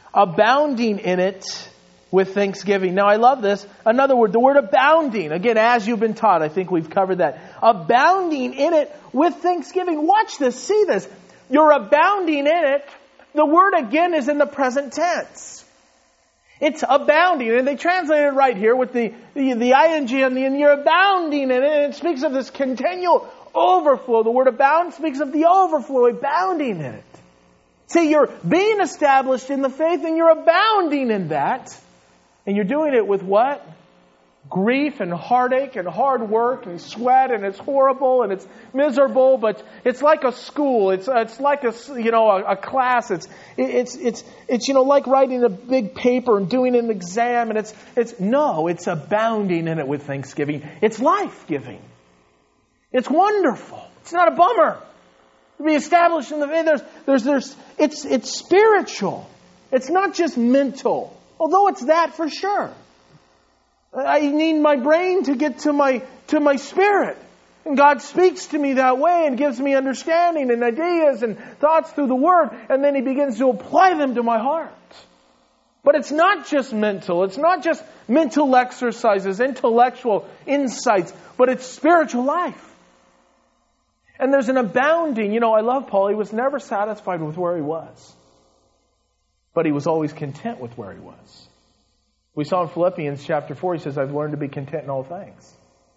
abounding in it with thanksgiving. Now I love this. Another word, the word abounding. Again, as you've been taught, I think we've covered that. Abounding in it with thanksgiving. Watch this, see this. You're abounding in it. The word again is in the present tense. It's abounding. And they translate it right here with the ing and the, and you're abounding in it. And it speaks of this continual overflow. The word abound speaks of the overflow, abounding in it. See, you're being established in the faith and you're abounding in that. And you're doing it with what? Grief and heartache and hard work and sweat, and it's horrible and it's miserable, but it's like a school. It's like a class. It's like writing a big paper and doing an exam, and it's abounding in it with thanksgiving. It's life-giving. It's wonderful. It's not a bummer to be established in the faith. It's spiritual. It's not just mental. Although it's that for sure. I need my brain to get to my spirit. And God speaks to me that way and gives me understanding and ideas and thoughts through the Word. And then He begins to apply them to my heart. But it's not just mental. It's not just mental exercises, intellectual insights. But it's spiritual life. And there's an abounding. I love Paul. He was never satisfied with where he was. But he was always content with where he was. We saw in Philippians chapter 4, he says, I've learned to be content in all things.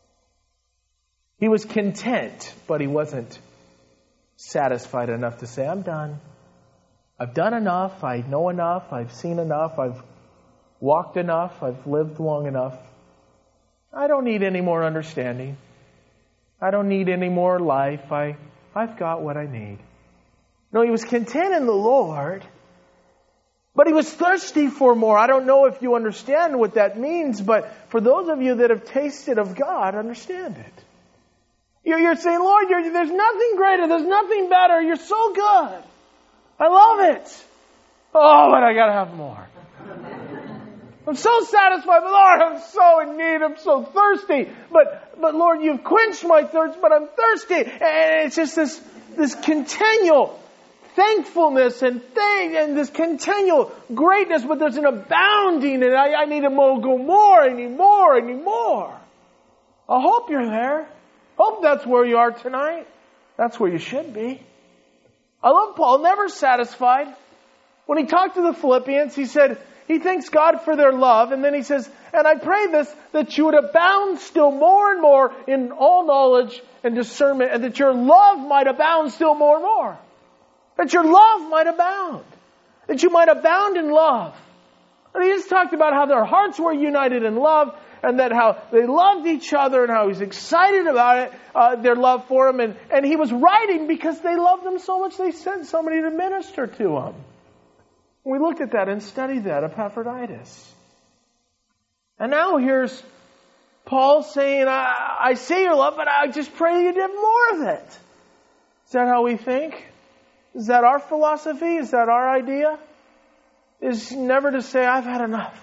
He was content, but he wasn't satisfied enough to say, I'm done. I've done enough. I know enough. I've seen enough. I've walked enough. I've lived long enough. I don't need any more understanding. I don't need any more life. I've got what I need. No, he was content in the Lord. But he was thirsty for more. I don't know if you understand what that means, but for those of you that have tasted of God, understand it. You're saying, Lord, there's nothing greater, there's nothing better, you're so good. I love it. Oh, but I gotta have more. I'm so satisfied, but Lord, I'm so in need, I'm so thirsty. But Lord, you've quenched my thirst, but I'm thirsty. And it's just this continual thankfulness and this continual greatness, but there's an abounding, and I need to go more, I need more, I need more. I hope you're there. Hope that's where you are tonight. That's where you should be. I love Paul, never satisfied. When he talked to the Philippians, he said he thanks God for their love, and then he says, and I pray this, that you would abound still more and more in all knowledge and discernment, and that your love might abound still more and more. That your love might abound. That you might abound in love. And he just talked about how their hearts were united in love, and that how they loved each other, and how he's excited about it, their love for him. And he was writing because they loved him so much they sent somebody to minister to him. We looked at that and studied that, Epaphroditus. And now here's Paul saying, I see your love, but I just pray you did more of it. Is that how we think? Is that our philosophy? Is that our idea? Is never to say, I've had enough.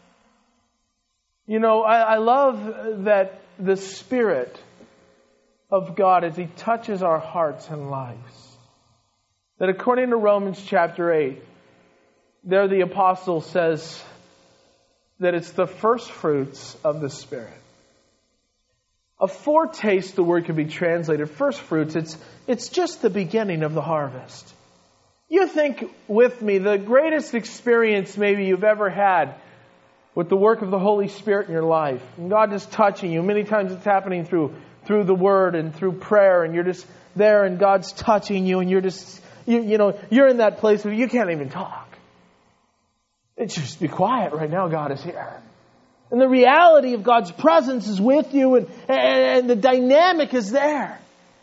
I love that the Spirit of God, as He touches our hearts and lives, that according to Romans chapter 8, there the apostle says that it's the first fruits of the Spirit. A foretaste, the word can be translated, first fruits, it's just the beginning of the harvest. You think with me, the greatest experience maybe you've ever had with the work of the Holy Spirit in your life, and God is touching you. Many times it's happening through the Word and through prayer, and you're just there and God's touching you, and you're just, you're in that place where you can't even talk. It's just be quiet right now, God is here. And the reality of God's presence is with you, and the dynamic is there.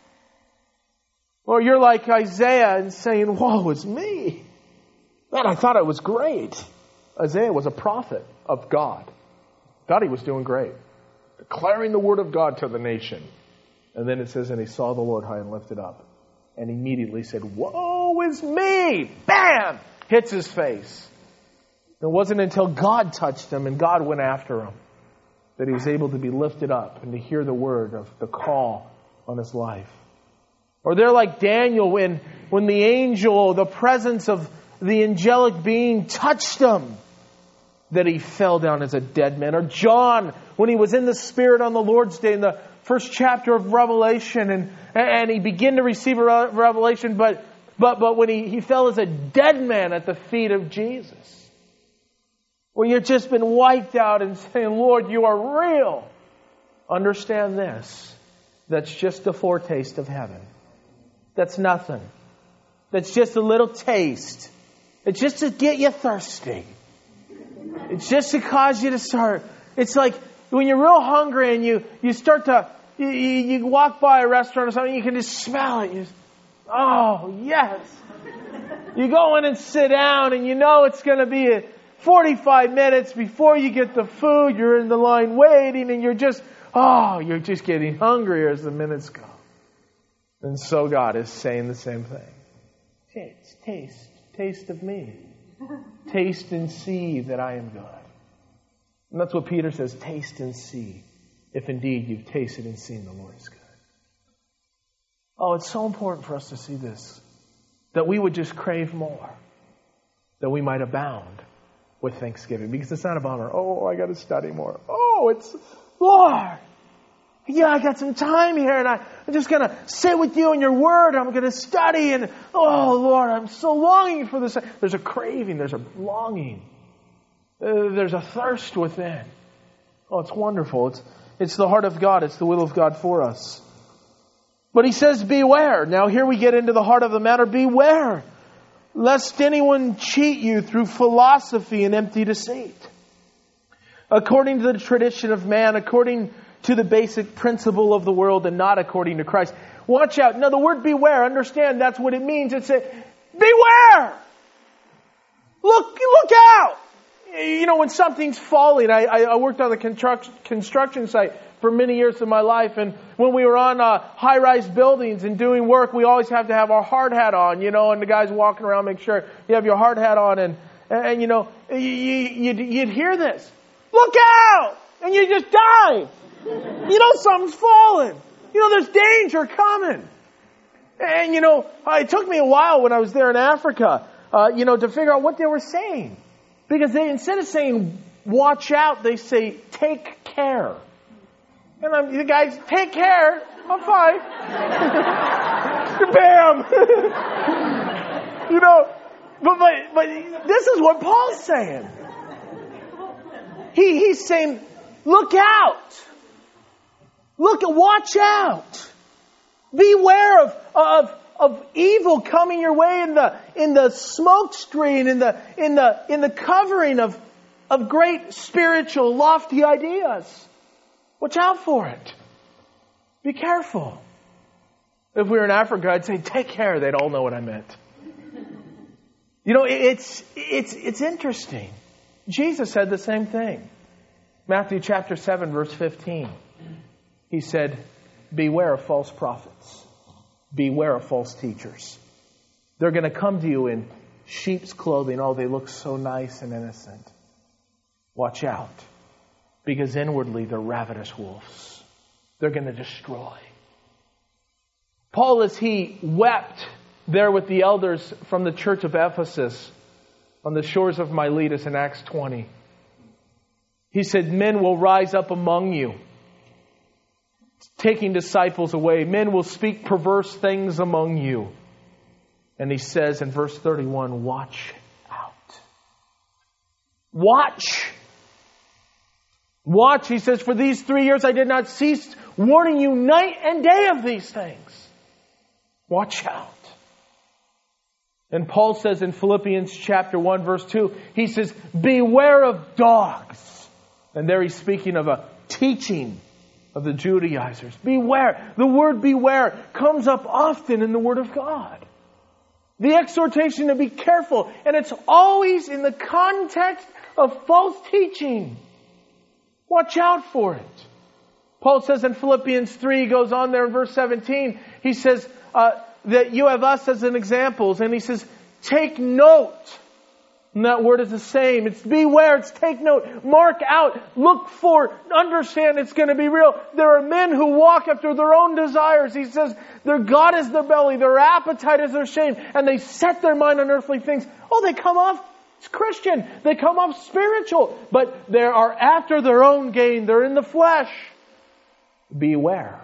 Or you're like Isaiah and saying, woe is me. Man, I thought it was great. Isaiah was a prophet of God. Thought he was doing great. Declaring the word of God to the nation. And then it says, and he saw the Lord high and lifted up. And immediately said, woe is me. Bam! Hits his face. It wasn't until God touched him and God went after him that he was able to be lifted up and to hear the word of the call on his life. Or they're like Daniel when the angel, the presence of the angelic being touched him, that he fell down as a dead man. Or John, when he was in the Spirit on the Lord's Day in the first chapter of Revelation, and he began to receive a revelation, but when he fell as a dead man at the feet of Jesus. When you've just been wiped out and saying, Lord, you are real. Understand this. That's just a foretaste of heaven. That's nothing. That's just a little taste. It's just to get you thirsty. It's just to cause you to start. It's like when you're real hungry and you start to, you walk by a restaurant or something, you can just smell it. Oh, yes. You go in and sit down and you know it's going to be 45 minutes before you get the food. You're in the line waiting and you're just getting hungrier as the minutes go. And so God is saying the same thing. Taste of me. Taste and see that I am good. And that's what Peter says, taste and see, if indeed you've tasted and seen the Lord is good. Oh, it's so important for us to see this, that we would just crave more, that we might abound with thanksgiving. Because it's not a bummer. Oh, I got to study more. Oh, it's, Lord, yeah, I got some time here and I'm just going to sit with you in your word. I'm going to study and, oh, Lord, I'm so longing for this. There's a craving. There's a longing. There's a thirst within. Oh, it's wonderful. It's the heart of God. It's the will of God for us. But he says, beware. Now here we get into the heart of the matter. Beware, lest anyone cheat you through philosophy and empty deceit, according to the tradition of man, according to the basic principle of the world, and not according to Christ. Watch out. Now the word beware, understand that's what it means. It's beware! Look out! You know, when something's falling, I worked on the construction site for many years of my life, and when we were on high-rise buildings and doing work, we always have to have our hard hat on, you know, and the guys walking around make sure you have your hard hat on, and you know, you'd hear this. Look out! And you just die. You know something's falling. You know there's danger coming. And you know, it took me a while when I was there in Africa, to figure out what they were saying. Because they, instead of saying watch out, they say take care. And the guys, take care. I'm fine. Bam. You know, but this is what Paul's saying. He's saying, look out. Watch out. Beware of evil coming your way in the smoke screen, in the covering of great spiritual lofty ideas. Watch out for it. Be careful. If we were in Africa, I'd say, take care. They'd all know what I meant. You know, it's interesting. Jesus said the same thing. Matthew chapter 7, verse 15. He said, beware of false prophets. Beware of false teachers. They're going to come to you in sheep's clothing. Oh, they look so nice and innocent. Watch out. Because inwardly they're ravenous wolves. They're going to destroy. Paul, as he wept there with the elders from the church of Ephesus on the shores of Miletus in Acts 20, he said, men will rise up among you, taking disciples away. Men will speak perverse things among you. And he says in verse 31, watch out. Watch. Watch, he says, for these 3 years I did not cease warning you night and day of these things. Watch out. And Paul says in Philippians chapter 1 verse 2, he says, beware of dogs. And there he's speaking of a teaching of the Judaizers. Beware. The word beware comes up often in the Word of God. The exhortation to be careful. And it's always in the context of false teaching. Watch out for it. Paul says in Philippians 3, he goes on there in verse 17, he says that you have us as an example. And he says, take note And that word is the same. It's beware. It's take note. Mark out. Look for. Understand it's going to be real. There are men who walk after their own desires. He says their God is their belly. Their appetite is their shame. And they set their mind on earthly things. Oh, they come off Christian. They come off spiritual. But they are after their own gain. They're in the flesh. Beware.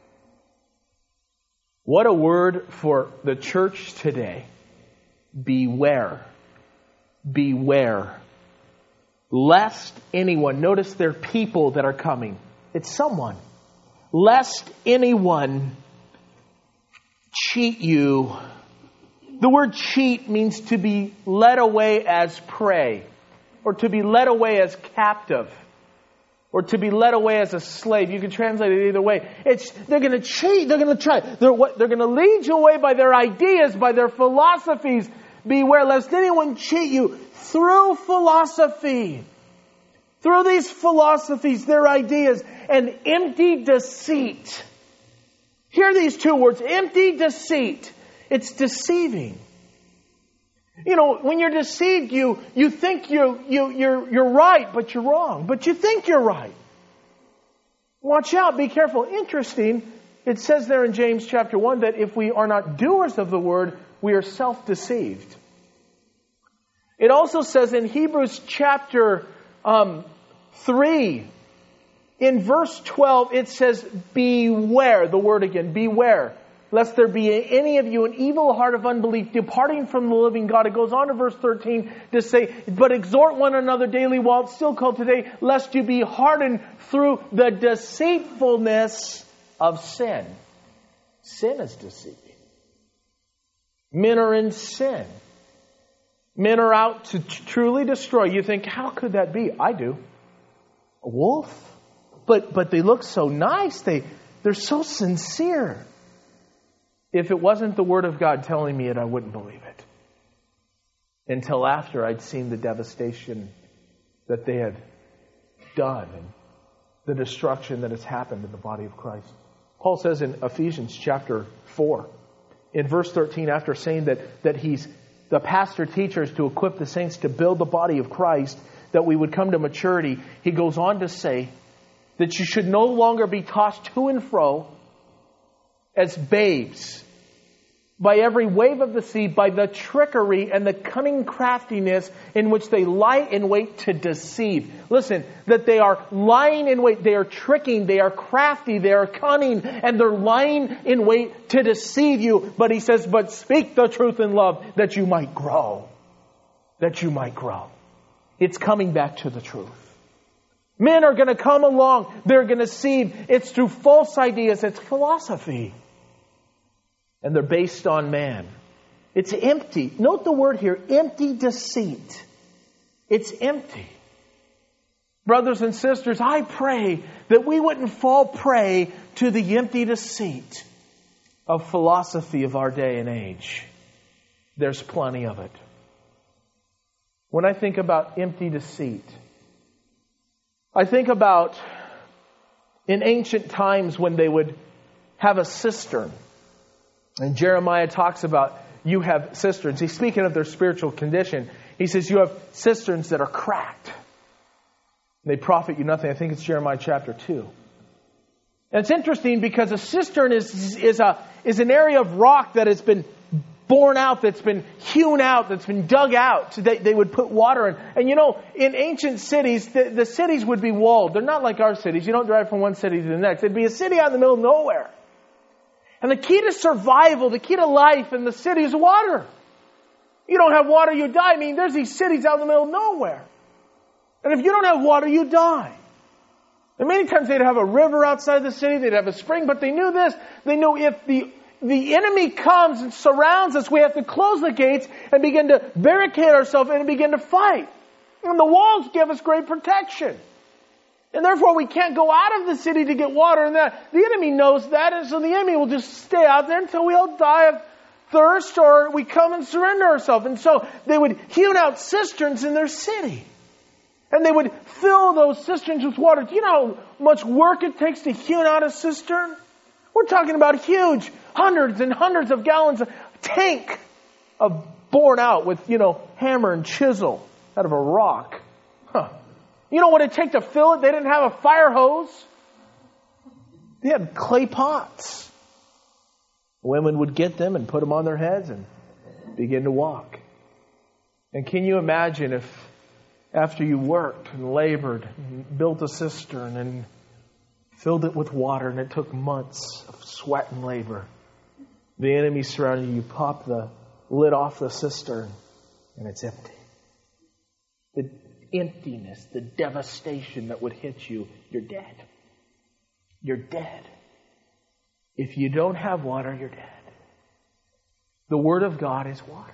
What a word for the church today. Beware. Beware. Lest anyone, notice there are people that are coming. It's someone. Lest anyone cheat you. The word cheat means to be led away as prey, or to be led away as captive, or to be led away as a slave. You can translate it either way. They're going to cheat. They're going to try. They're going to lead you away by their ideas, by their philosophies. Beware lest anyone cheat you through philosophy. Through these philosophies, their ideas, and empty deceit. Hear these two words, empty deceit. It's deceiving. You know, when you're deceived, you think you're right, but you're wrong. But you think you're right. Watch out, be careful. Interesting, it says there in James chapter 1 that if we are not doers of the word, we are self-deceived. It also says in Hebrews chapter 3, in verse 12, it says, beware, the word again, beware, lest there be in any of you an evil heart of unbelief, departing from the living God. It goes on to verse 13 to say, but exhort one another daily while it's still called today, lest you be hardened through the deceitfulness of sin. Sin is deceiving. Men are in sin. Men are out to truly destroy. You think, how could that be? I do. A wolf? But they look so nice. They're so sincere. If it wasn't the Word of God telling me it, I wouldn't believe it. Until after I'd seen the devastation that they had done and the destruction that has happened in the body of Christ. Paul says in Ephesians chapter 4, in verse 13, after saying that he's the pastor teachers to equip the saints to build the body of Christ, that we would come to maturity, he goes on to say that you should no longer be tossed to and fro as babes by every wave of the sea, by the trickery and the cunning craftiness in which they lie in wait to deceive. Listen, that they are lying in wait, they are tricking, they are crafty, they are cunning, and they're lying in wait to deceive you. But he says, but speak the truth in love, that you might grow. That you might grow. It's coming back to the truth. Men are going to come along, they're going to deceive. It's through false ideas, it's philosophy. And they're based on man. It's empty. Note the word here, empty deceit. It's empty. Brothers and sisters, I pray that we wouldn't fall prey to the empty deceit of philosophy of our day and age. There's plenty of it. When I think about empty deceit, I think about in ancient times when they would have a cistern. And Jeremiah talks about you have cisterns. He's speaking of their spiritual condition. He says you have cisterns that are cracked. They profit you nothing. I think it's Jeremiah chapter 2. And it's interesting because a cistern is an area of rock that has been borne out, that's been hewn out, that's been dug out. So they would put water in. And you know, in ancient cities, the cities would be walled. They're not like our cities. You don't drive from one city to the next. It'd be a city out in the middle of nowhere. And the key to survival, the key to life in the city is water. You don't have water, you die. I mean, there's these cities out in the middle of nowhere. And if you don't have water, you die. And many times they'd have a river outside the city, they'd have a spring, but they knew this. They knew if the enemy comes and surrounds us, we have to close the gates and begin to barricade ourselves and begin to fight. And the walls give us great protection. And therefore we can't go out of the city to get water. And that the enemy knows that, and so the enemy will just stay out there until we all die of thirst or we come and surrender ourselves. And so they would hew out cisterns in their city. And they would fill those cisterns with water. Do you know how much work it takes to hew out a cistern? We're talking about huge, hundreds and hundreds of gallons, a tank of borne out with, hammer and chisel out of a rock. You know what it'd take to fill it? They didn't have a fire hose. They had clay pots. Women would get them and put them on their heads and begin to walk. And can you imagine if after you worked and labored and built a cistern and filled it with water, and it took months of sweat and labor, the enemy surrounded you, pop the lid off the cistern, and it's empty. The emptiness, the devastation that would hit you, you're dead. You're dead. If you don't have water, you're dead. The Word of God is water.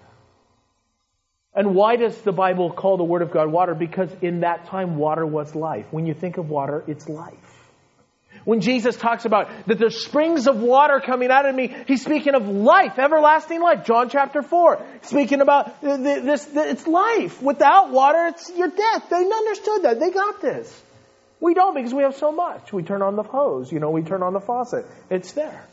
And why does the Bible call the Word of God water? Because in that time, water was life. When you think of water, it's life. When Jesus talks about that there's springs of water coming out of me, He's speaking of life, everlasting life. John chapter 4, speaking about this, it's life. Without water, you're death. They understood that. They got this. We don't, because we have so much. We turn on the hose, we turn on the faucet. It's there.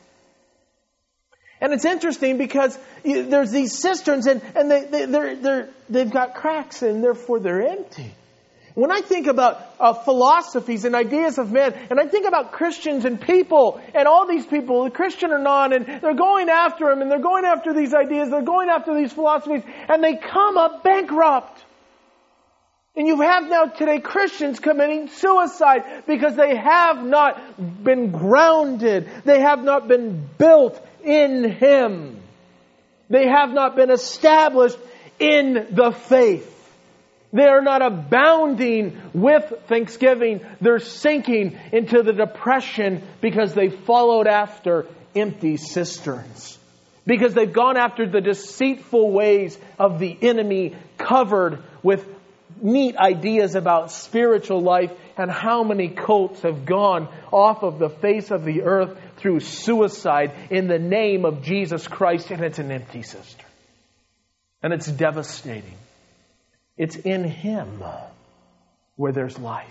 And it's interesting because there's these cisterns and they've got cracks and therefore they're empty. When I think about philosophies and ideas of men, and I think about Christians and people, and all these people, Christian or non, and they're going after them, and they're going after these ideas, they're going after these philosophies, and they come up bankrupt. And you have now today Christians committing suicide because they have not been grounded. They have not been built in Him. They have not been established in the faith. They are not abounding with thanksgiving. They're sinking into the depression because they followed after empty cisterns. Because they've gone after the deceitful ways of the enemy, covered with neat ideas about spiritual life, and how many cults have gone off of the face of the earth through suicide in the name of Jesus Christ, and it's an empty cistern. And it's devastating. It's in Him where there's life.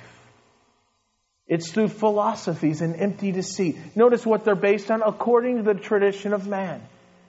It's through philosophies and empty deceit. Notice what they're based on: according to the tradition of man.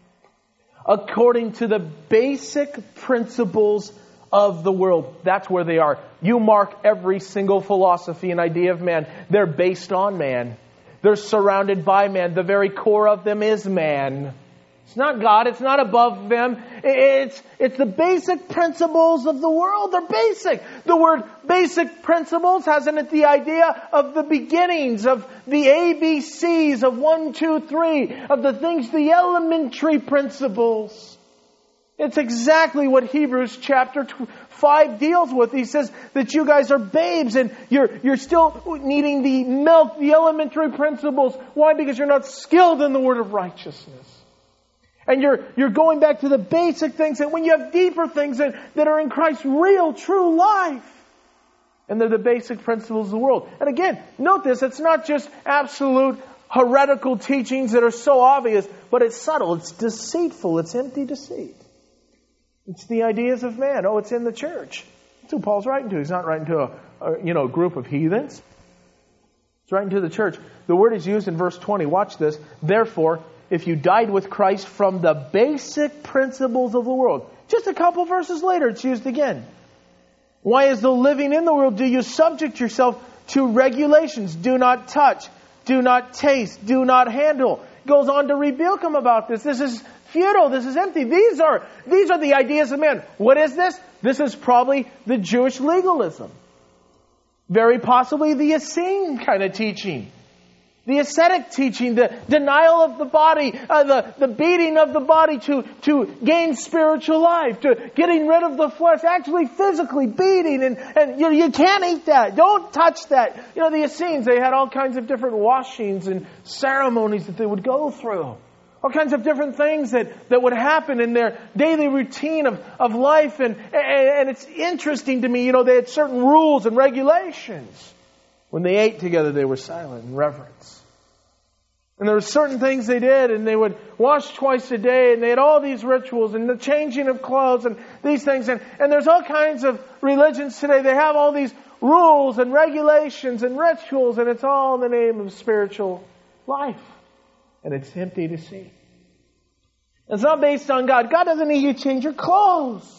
According to the basic principles of the world. That's where they are. You mark every single philosophy and idea of man. They're based on man. They're surrounded by man. The very core of them is man. It's not God. It's not above them. It's the basic principles of the world. They're basic. The word basic principles has in it the idea of the beginnings, of the ABCs, of 1, 2, 3, of the things, the elementary principles. It's exactly what Hebrews chapter 5 deals with. He says that you guys are babes and you're still needing the milk, the elementary principles. Why? Because you're not skilled in the word of righteousness. And you're going back to the basic things. And when you have deeper things that are in Christ's real, true life. And they're the basic principles of the world. And again, note this, it's not just absolute heretical teachings that are so obvious, but it's subtle, it's deceitful, it's empty deceit. It's the ideas of man. Oh, it's in the church. That's who Paul's writing to. He's not writing to a group of heathens. He's writing to the church. The word is used in verse 20. Watch this. Therefore, if you died with Christ from the basic principles of the world. Just a couple verses later, it's used again. Why, as though living in the world, do you subject yourself to regulations? Do not touch. Do not taste. Do not handle. Goes on to rebuke them about this. This is futile. This is empty. These are the ideas of man. What is this? This is probably the Jewish legalism. Very possibly the Essene kind of teaching. The ascetic teaching, the denial of the body, the beating of the body to gain spiritual life, to getting rid of the flesh, actually physically beating, and you can't eat that. Don't touch that. The Essenes, they had all kinds of different washings and ceremonies that they would go through. All kinds of different things that would happen in their daily routine of life. And it's interesting to me, they had certain rules and regulations. When they ate together, they were silent in reverence. And there were certain things they did, and they would wash twice a day, and they had all these rituals, and the changing of clothes, and these things. And there's all kinds of religions today. They have all these rules and regulations and rituals, and it's all in the name of spiritual life. And it's empty deceit. It's not based on God. God doesn't need you to change your clothes.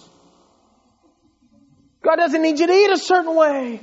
God doesn't need you to eat a certain way.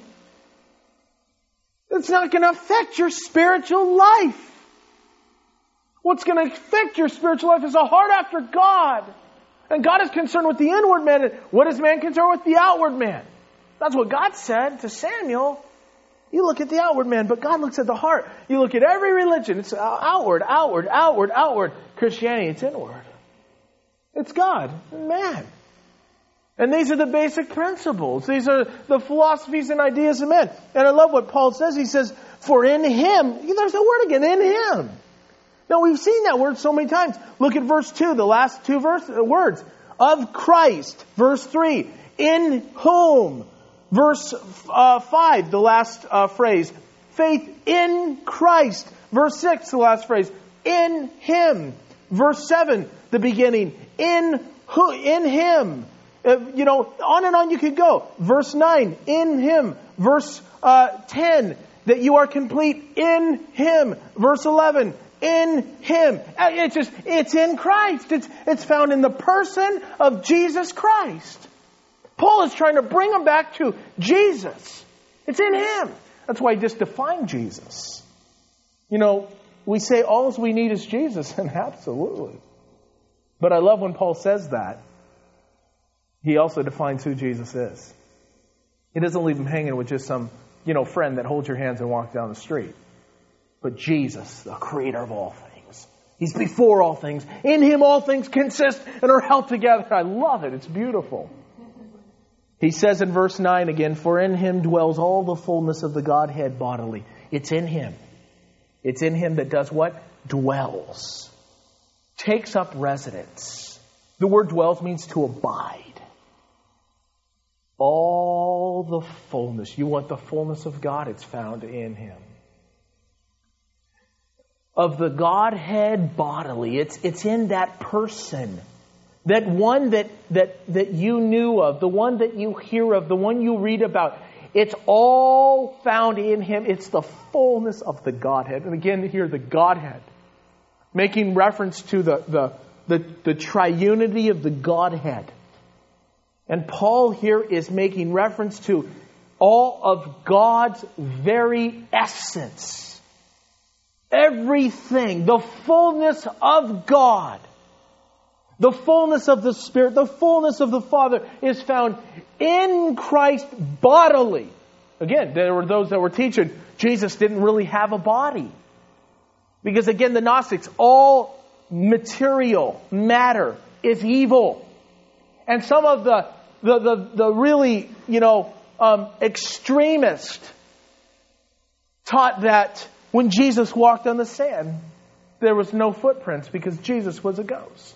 It's not going to affect your spiritual life. What's going to affect your spiritual life is a heart after God. And God is concerned with the inward man. And what is man concerned with? The outward man. That's what God said to Samuel. You look at the outward man, but God looks at the heart. You look at every religion. It's outward, outward, outward, outward. Christianity, it's inward. It's God and man. And these are the basic principles. These are the philosophies and ideas of men. And I love what Paul says. He says, for in Him, there's the word again, in Him. Now we've seen that word so many times. Look at verse 2, the last two words. Of Christ. Verse 3, in whom. Verse 5, the last phrase. Faith in Christ. Verse 6, the last phrase. In Him. Verse 7, the beginning. In Him. On and on you could go. Verse 9, in Him. Verse 10, that you are complete in Him. Verse 11, in Him. It's in Christ. It's found in the person of Jesus Christ. Paul is trying to bring them back to Jesus. It's in Him. That's why he just defined Jesus. We say all we need is Jesus, and absolutely. But I love when Paul says that. He also defines who Jesus is. He doesn't leave him hanging with just some, friend that holds your hands and walks down the street. But Jesus, the creator of all things. He's before all things. In Him all things consist and are held together. I love it. It's beautiful. He says in verse 9 again, for in Him dwells all the fullness of the Godhead bodily. It's in Him. It's in Him that does what? Dwells. Takes up residence. The word dwells means to abide. All the fullness. You want the fullness of God? It's found in Him. Of the Godhead bodily. It's in that person. That one that you knew of. The one that you hear of. The one you read about. It's all found in Him. It's the fullness of the Godhead. And again here, the Godhead. Making reference to the triunity of the Godhead. And Paul here is making reference to all of God's very essence. Everything. The fullness of God. The fullness of the Spirit. The fullness of the Father is found in Christ bodily. Again, there were those that were teaching Jesus didn't really have a body. Because again, the Gnostics, all material matter is evil. And some of the really, extremist taught that when Jesus walked on the sand, there was no footprints because Jesus was a ghost.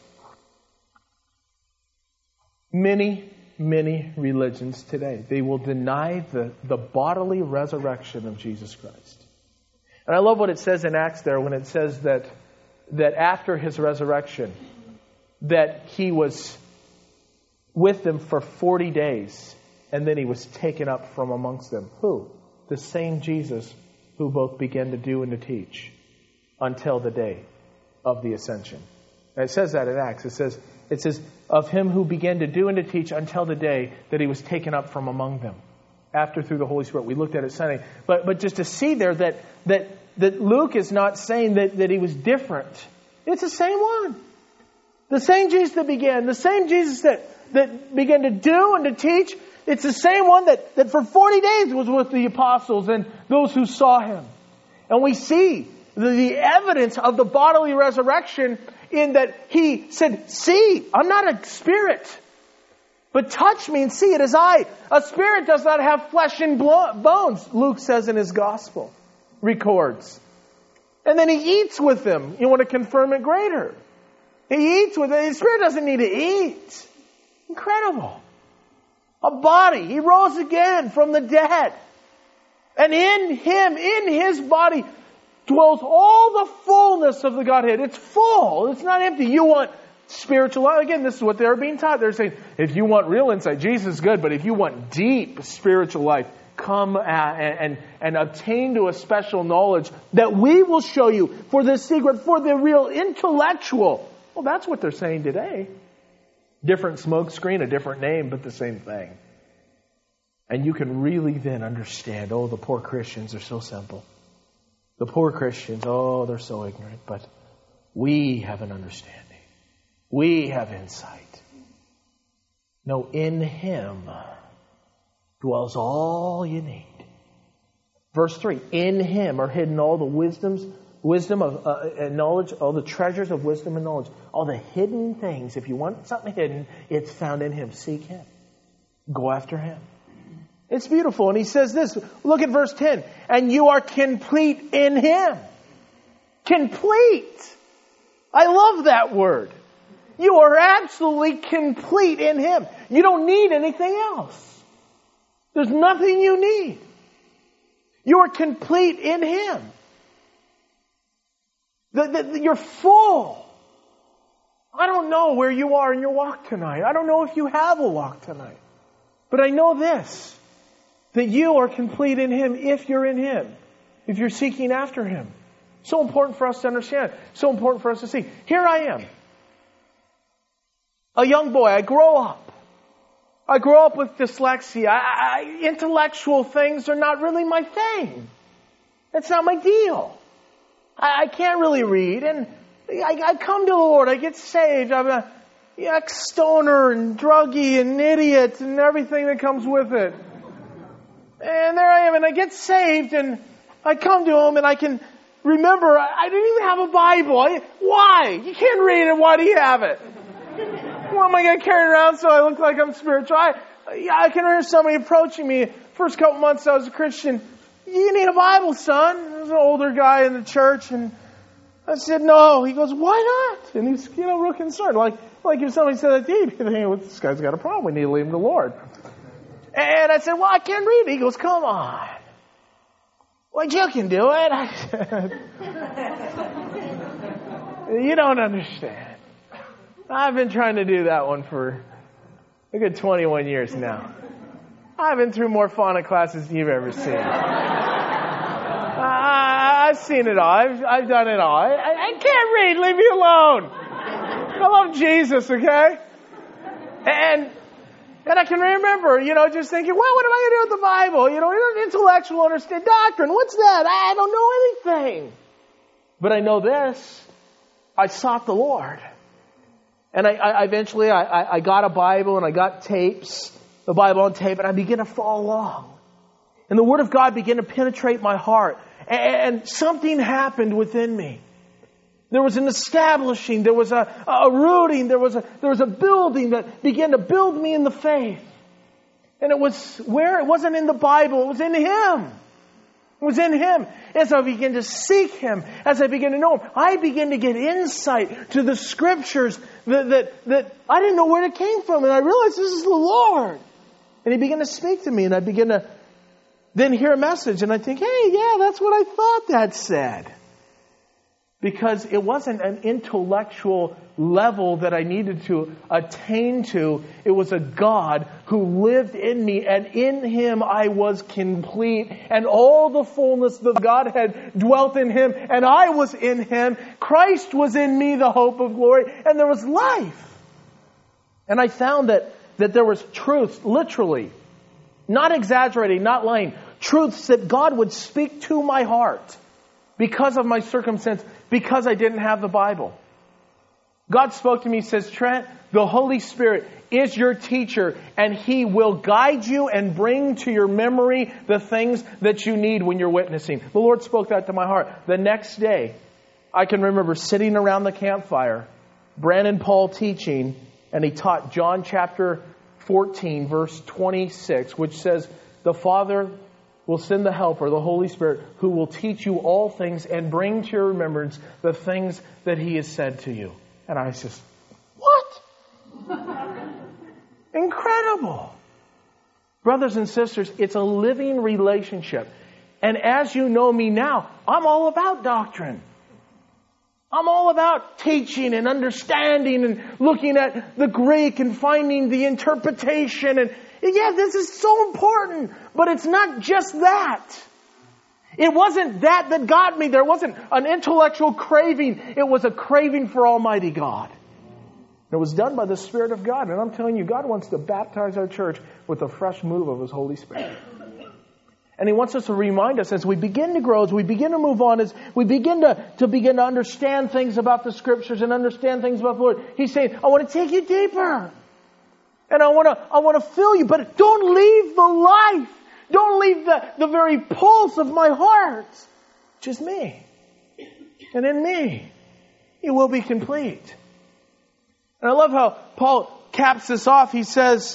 Many, many religions today, they will deny the bodily resurrection of Jesus Christ. And I love what it says in Acts there when it says that after His resurrection, that He was with them for 40 days, and then He was taken up from amongst them. Who? The same Jesus who both began to do and to teach until the day of the ascension. And it says that in Acts. It says, of Him who began to do and to teach until the day that He was taken up from among them. After through the Holy Spirit. We looked at it Sunday. But just to see there that Luke is not saying that He was different. It's the same one. The same Jesus that began. The same Jesus that began to do and to teach. It's the same one that for 40 days was with the apostles and those who saw Him. And we see the evidence of the bodily resurrection in that He said, see, I'm not a spirit. But touch me and see it as I. A spirit does not have flesh and bones, Luke says in his gospel. Records. And then He eats with them. You want to confirm it greater. He eats with them. The Spirit doesn't need to eat. Incredible. A body. He rose again from the dead. And in Him, in His body, dwells all the fullness of the Godhead. It's full. It's not empty. You want spiritual life. Again, this is what they're being taught. They're saying, if you want real insight, Jesus is good. But if you want deep spiritual life, come and obtain to a special knowledge that we will show you for the secret, for the real intellectual Well, that's what they're saying today. Different smoke screen, a different name, but the same thing. And you can really then understand, oh, the poor Christians are so simple. The poor Christians, oh, they're so ignorant. But we have an understanding. We have insight. No, in Him dwells all you need. Verse 3, in Him are hidden all the wisdom of and knowledge, all the treasures of wisdom and knowledge. All the hidden things. If you want something hidden, it's found in Him. Seek Him. Go after Him. It's beautiful. And he says this, look at verse 10. And you are complete in Him. Complete. I love that word. You are absolutely complete in Him. You don't need anything else. There's nothing you need. You are complete in Him. You're full. I don't know where you are in your walk tonight. I don't know if you have a walk tonight. But I know this, that you are complete in Him if you're in Him, if you're seeking after Him. So important for us to understand. So important for us to see. Here I am. A young boy. I grow up with dyslexia. Intellectual things are not really my thing. That's not my deal. I can't really read. And I come to the Lord. I get saved. I'm a ex-stoner and druggie and idiot and everything that comes with it. And there I am. And I get saved. And I come to Him and I can remember I didn't even have a Bible. Why? You can't read it. Why do you have it? Why am I going to carry it around so I look like I'm spiritual? I can remember somebody approaching me. First couple months I was a Christian. You need a Bible, son. There was an older guy in the church, and I said, no. He goes, why not? And he's, real concerned. Like if somebody said that to you, you'd be thinking, well, this guy's got a problem. We need to leave him to the Lord. And I said, well, I can't read it. He goes, come on. Well, you can do it. I said, you don't understand. I've been trying to do that one for a good 21 years now. I've been through more phonics classes than you've ever seen. I've seen it all. I've done it all. I can't read. Leave me alone. I love Jesus, okay? And I can remember, just thinking, well, what am I going to do with the Bible? Intellectual understand doctrine. What's that? I don't know anything. But I know this. I sought the Lord. And I eventually got a Bible and I got tapes, the Bible on tape, and I began to follow along. And the Word of God began to penetrate my heart. And something happened within me. There was an establishing, there was a rooting, there was a building that began to build me in the faith. And it was where? It wasn't in the Bible, it was in Him. It was in Him. As I began to seek Him, as I began to know Him, I began to get insight to the Scriptures that I didn't know where it came from. And I realized this is the Lord. And He began to speak to me, and I began to then hear a message, and I think, hey, yeah, that's what I thought that said. Because it wasn't an intellectual level that I needed to attain to. It was a God who lived in me, and in Him I was complete. And all the fullness of God had dwelt in Him, and I was in Him. Christ was in me, the hope of glory, and there was life. And I found that there was truth, literally, not exaggerating, not lying, truths that God would speak to my heart because of my circumstance, because I didn't have the Bible. God spoke to me, says, Trent, the Holy Spirit is your teacher, and He will guide you and bring to your memory the things that you need when you're witnessing. The Lord spoke that to my heart. The next day, I can remember sitting around the campfire, Brandon Paul teaching, and he taught John chapter 14, verse 26, which says, the Father will send the Helper, the Holy Spirit, who will teach you all things and bring to your remembrance the things that He has said to you. And I was just, what? Incredible. Brothers and sisters, it's a living relationship. And as you know me now, I'm all about doctrine. I'm all about teaching and understanding and looking at the Greek and finding the interpretation. And yeah, this is so important. But it's not just that. It wasn't that got me. There wasn't an intellectual craving. It was a craving for Almighty God. It was done by the Spirit of God. And I'm telling you, God wants to baptize our church with a fresh move of His Holy Spirit. And He wants us to remind us as we begin to grow, as we begin to move on, as we begin to understand things about the Scriptures and understand things about the Lord. He's saying, I want to take you deeper. And I want to fill you. But don't leave the life. Don't leave the very pulse of my heart. Which is me. And in me, you will be complete. And I love how Paul caps this off. He says,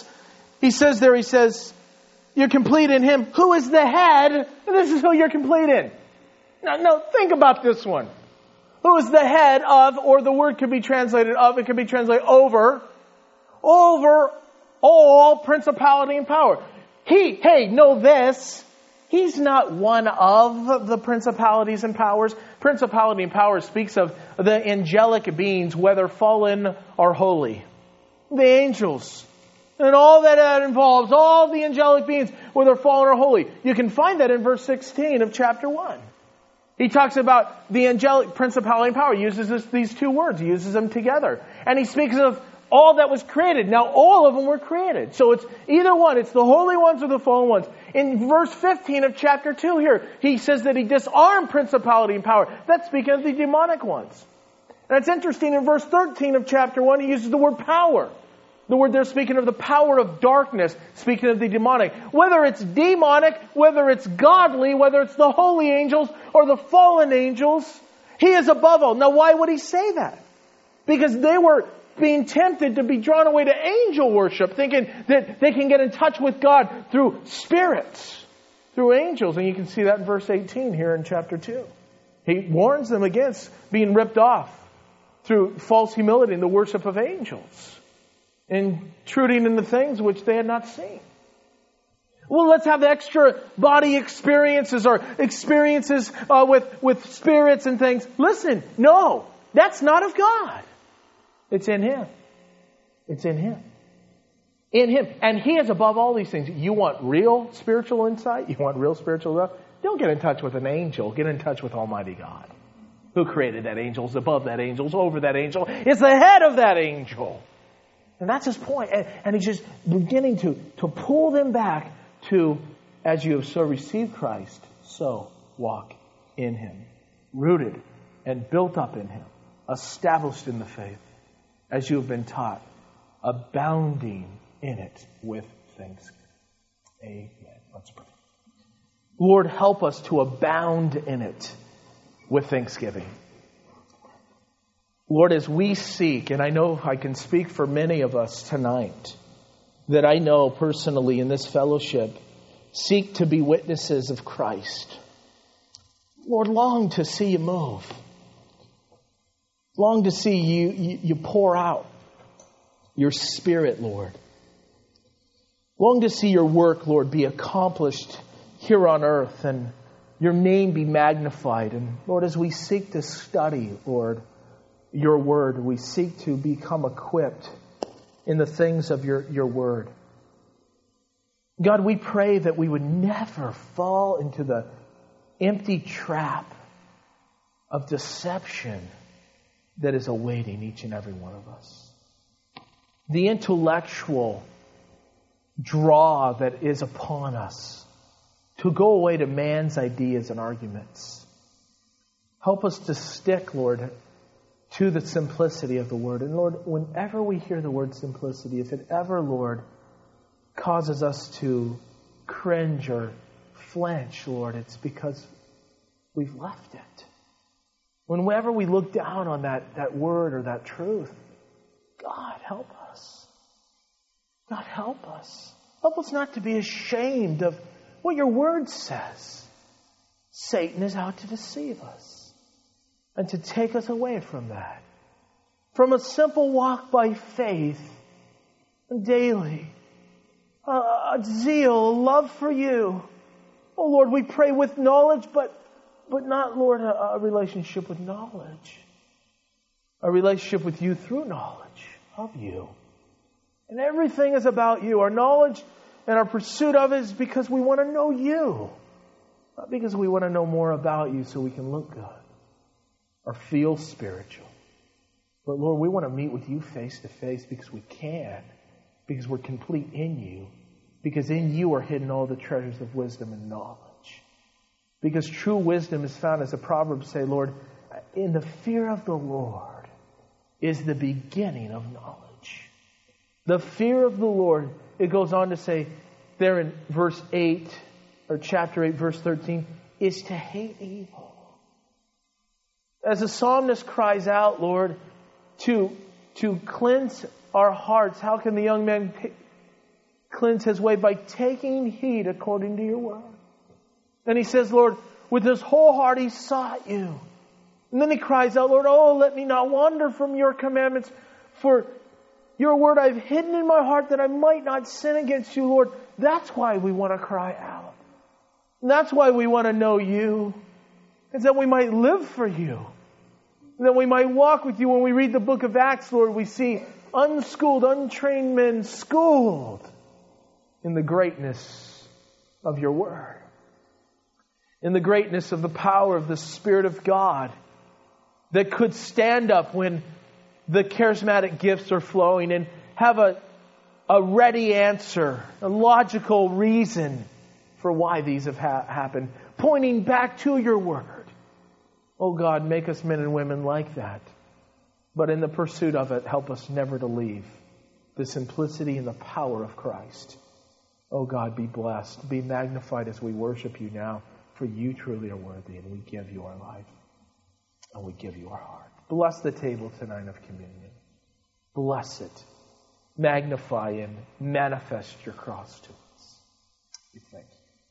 you're complete in Him who is the head. And this is who you're complete in. Now, think about this one. Who is the head of, or the word could be translated of, it could be translated over all principality and power. Know this. He's not one of the principalities and powers. Principality and power speaks of the angelic beings, whether fallen or holy. The angels. And all that involves, all the angelic beings, whether fallen or holy. You can find that in verse 16 of chapter 1. He talks about the angelic principality and power. He uses these two words. He uses them together. And he speaks of all that was created. Now, all of them were created. So it's either one. It's the holy ones or the fallen ones. In verse 15 of chapter 2 here, he says that He disarmed principality and power. That's speaking of the demonic ones. And it's interesting, in verse 13 of chapter 1, he uses the word power. The word there speaking of the power of darkness, speaking of the demonic. Whether it's demonic, whether it's godly, whether it's the holy angels or the fallen angels, He is above all. Now, why would He say that? Because they were being tempted to be drawn away to angel worship, thinking that they can get in touch with God through spirits, through angels. And you can see that in verse 18 here in chapter 2. He warns them against being ripped off through false humility and the worship of angels, intruding into things which they had not seen. Well, let's have extra body experiences or experiences with spirits and things. Listen, no, that's not of God. It's in Him. It's in Him. In Him. And He is above all these things. You want real spiritual insight? You want real spiritual love? Don't get in touch with an angel. Get in touch with Almighty God. Who created that angel, is above that angel, is over that angel, is the head of that angel. And that's His point. And He's just beginning to pull them back to, as you have so received Christ, so walk in Him. Rooted and built up in Him. Established in the faith. As you have been taught, abounding in it with thanksgiving. Amen. Let's pray. Lord, help us to abound in it with thanksgiving. Lord, as we seek, and I know I can speak for many of us tonight, that I know personally in this fellowship, seek to be witnesses of Christ. Lord, long to see You move. Long to see you pour out Your Spirit, Lord. Long to see Your work, Lord, be accomplished here on earth and Your name be magnified. And Lord, as we seek to study, Lord, Your Word, we seek to become equipped in the things of Your Word. God, we pray that we would never fall into the empty trap of deception that is awaiting each and every one of us. The intellectual draw that is upon us to go away to man's ideas and arguments. Help us to stick, Lord, to the simplicity of the Word. And Lord, whenever we hear the word simplicity, if it ever, Lord, causes us to cringe or flinch, Lord, it's because we've left it. Whenever we look down on that word or that truth, God, help us. God, help us. Help us not to be ashamed of what Your Word says. Satan is out to deceive us and to take us away from that. From a simple walk by faith daily. A zeal, a love for You. Oh Lord, we pray with knowledge, but not, Lord, a relationship with knowledge. A relationship with You through knowledge of You. And everything is about You. Our knowledge and our pursuit of it is because we want to know You. Not because we want to know more about You so we can look good or feel spiritual. But Lord, we want to meet with you face to face because we can, because we're complete in you, because in you are hidden all the treasures of wisdom and knowledge. Because true wisdom is found, as the Proverbs say, Lord, in the fear of the Lord is the beginning of knowledge. The fear of the Lord, it goes on to say there in verse 8, or chapter 8, verse 13, is to hate evil. As the psalmist cries out, Lord, to cleanse our hearts. How can the young man cleanse his way? By taking heed according to your word. And he says, Lord, with his whole heart he sought you. And then he cries out, Lord, oh, let me not wander from your commandments. For your word I've hidden in my heart that I might not sin against you, Lord. That's why we want to cry out. And that's why we want to know you. It's that we might live for you. And that we might walk with you. When we read the book of Acts, Lord, we see unschooled, untrained men schooled in the greatness of your word. In the greatness of the power of the Spirit of God that could stand up when the charismatic gifts are flowing and have a ready answer, a logical reason for why these have happened, pointing back to your word. Oh God, make us men and women like that. But in the pursuit of it, help us never to leave the simplicity and the power of Christ. Oh God, be blessed, be magnified as we worship you now. For you truly are worthy, and we give you our life, and we give you our heart. Bless the table tonight of communion. Bless it. Magnify and manifest your cross to us. We thank you.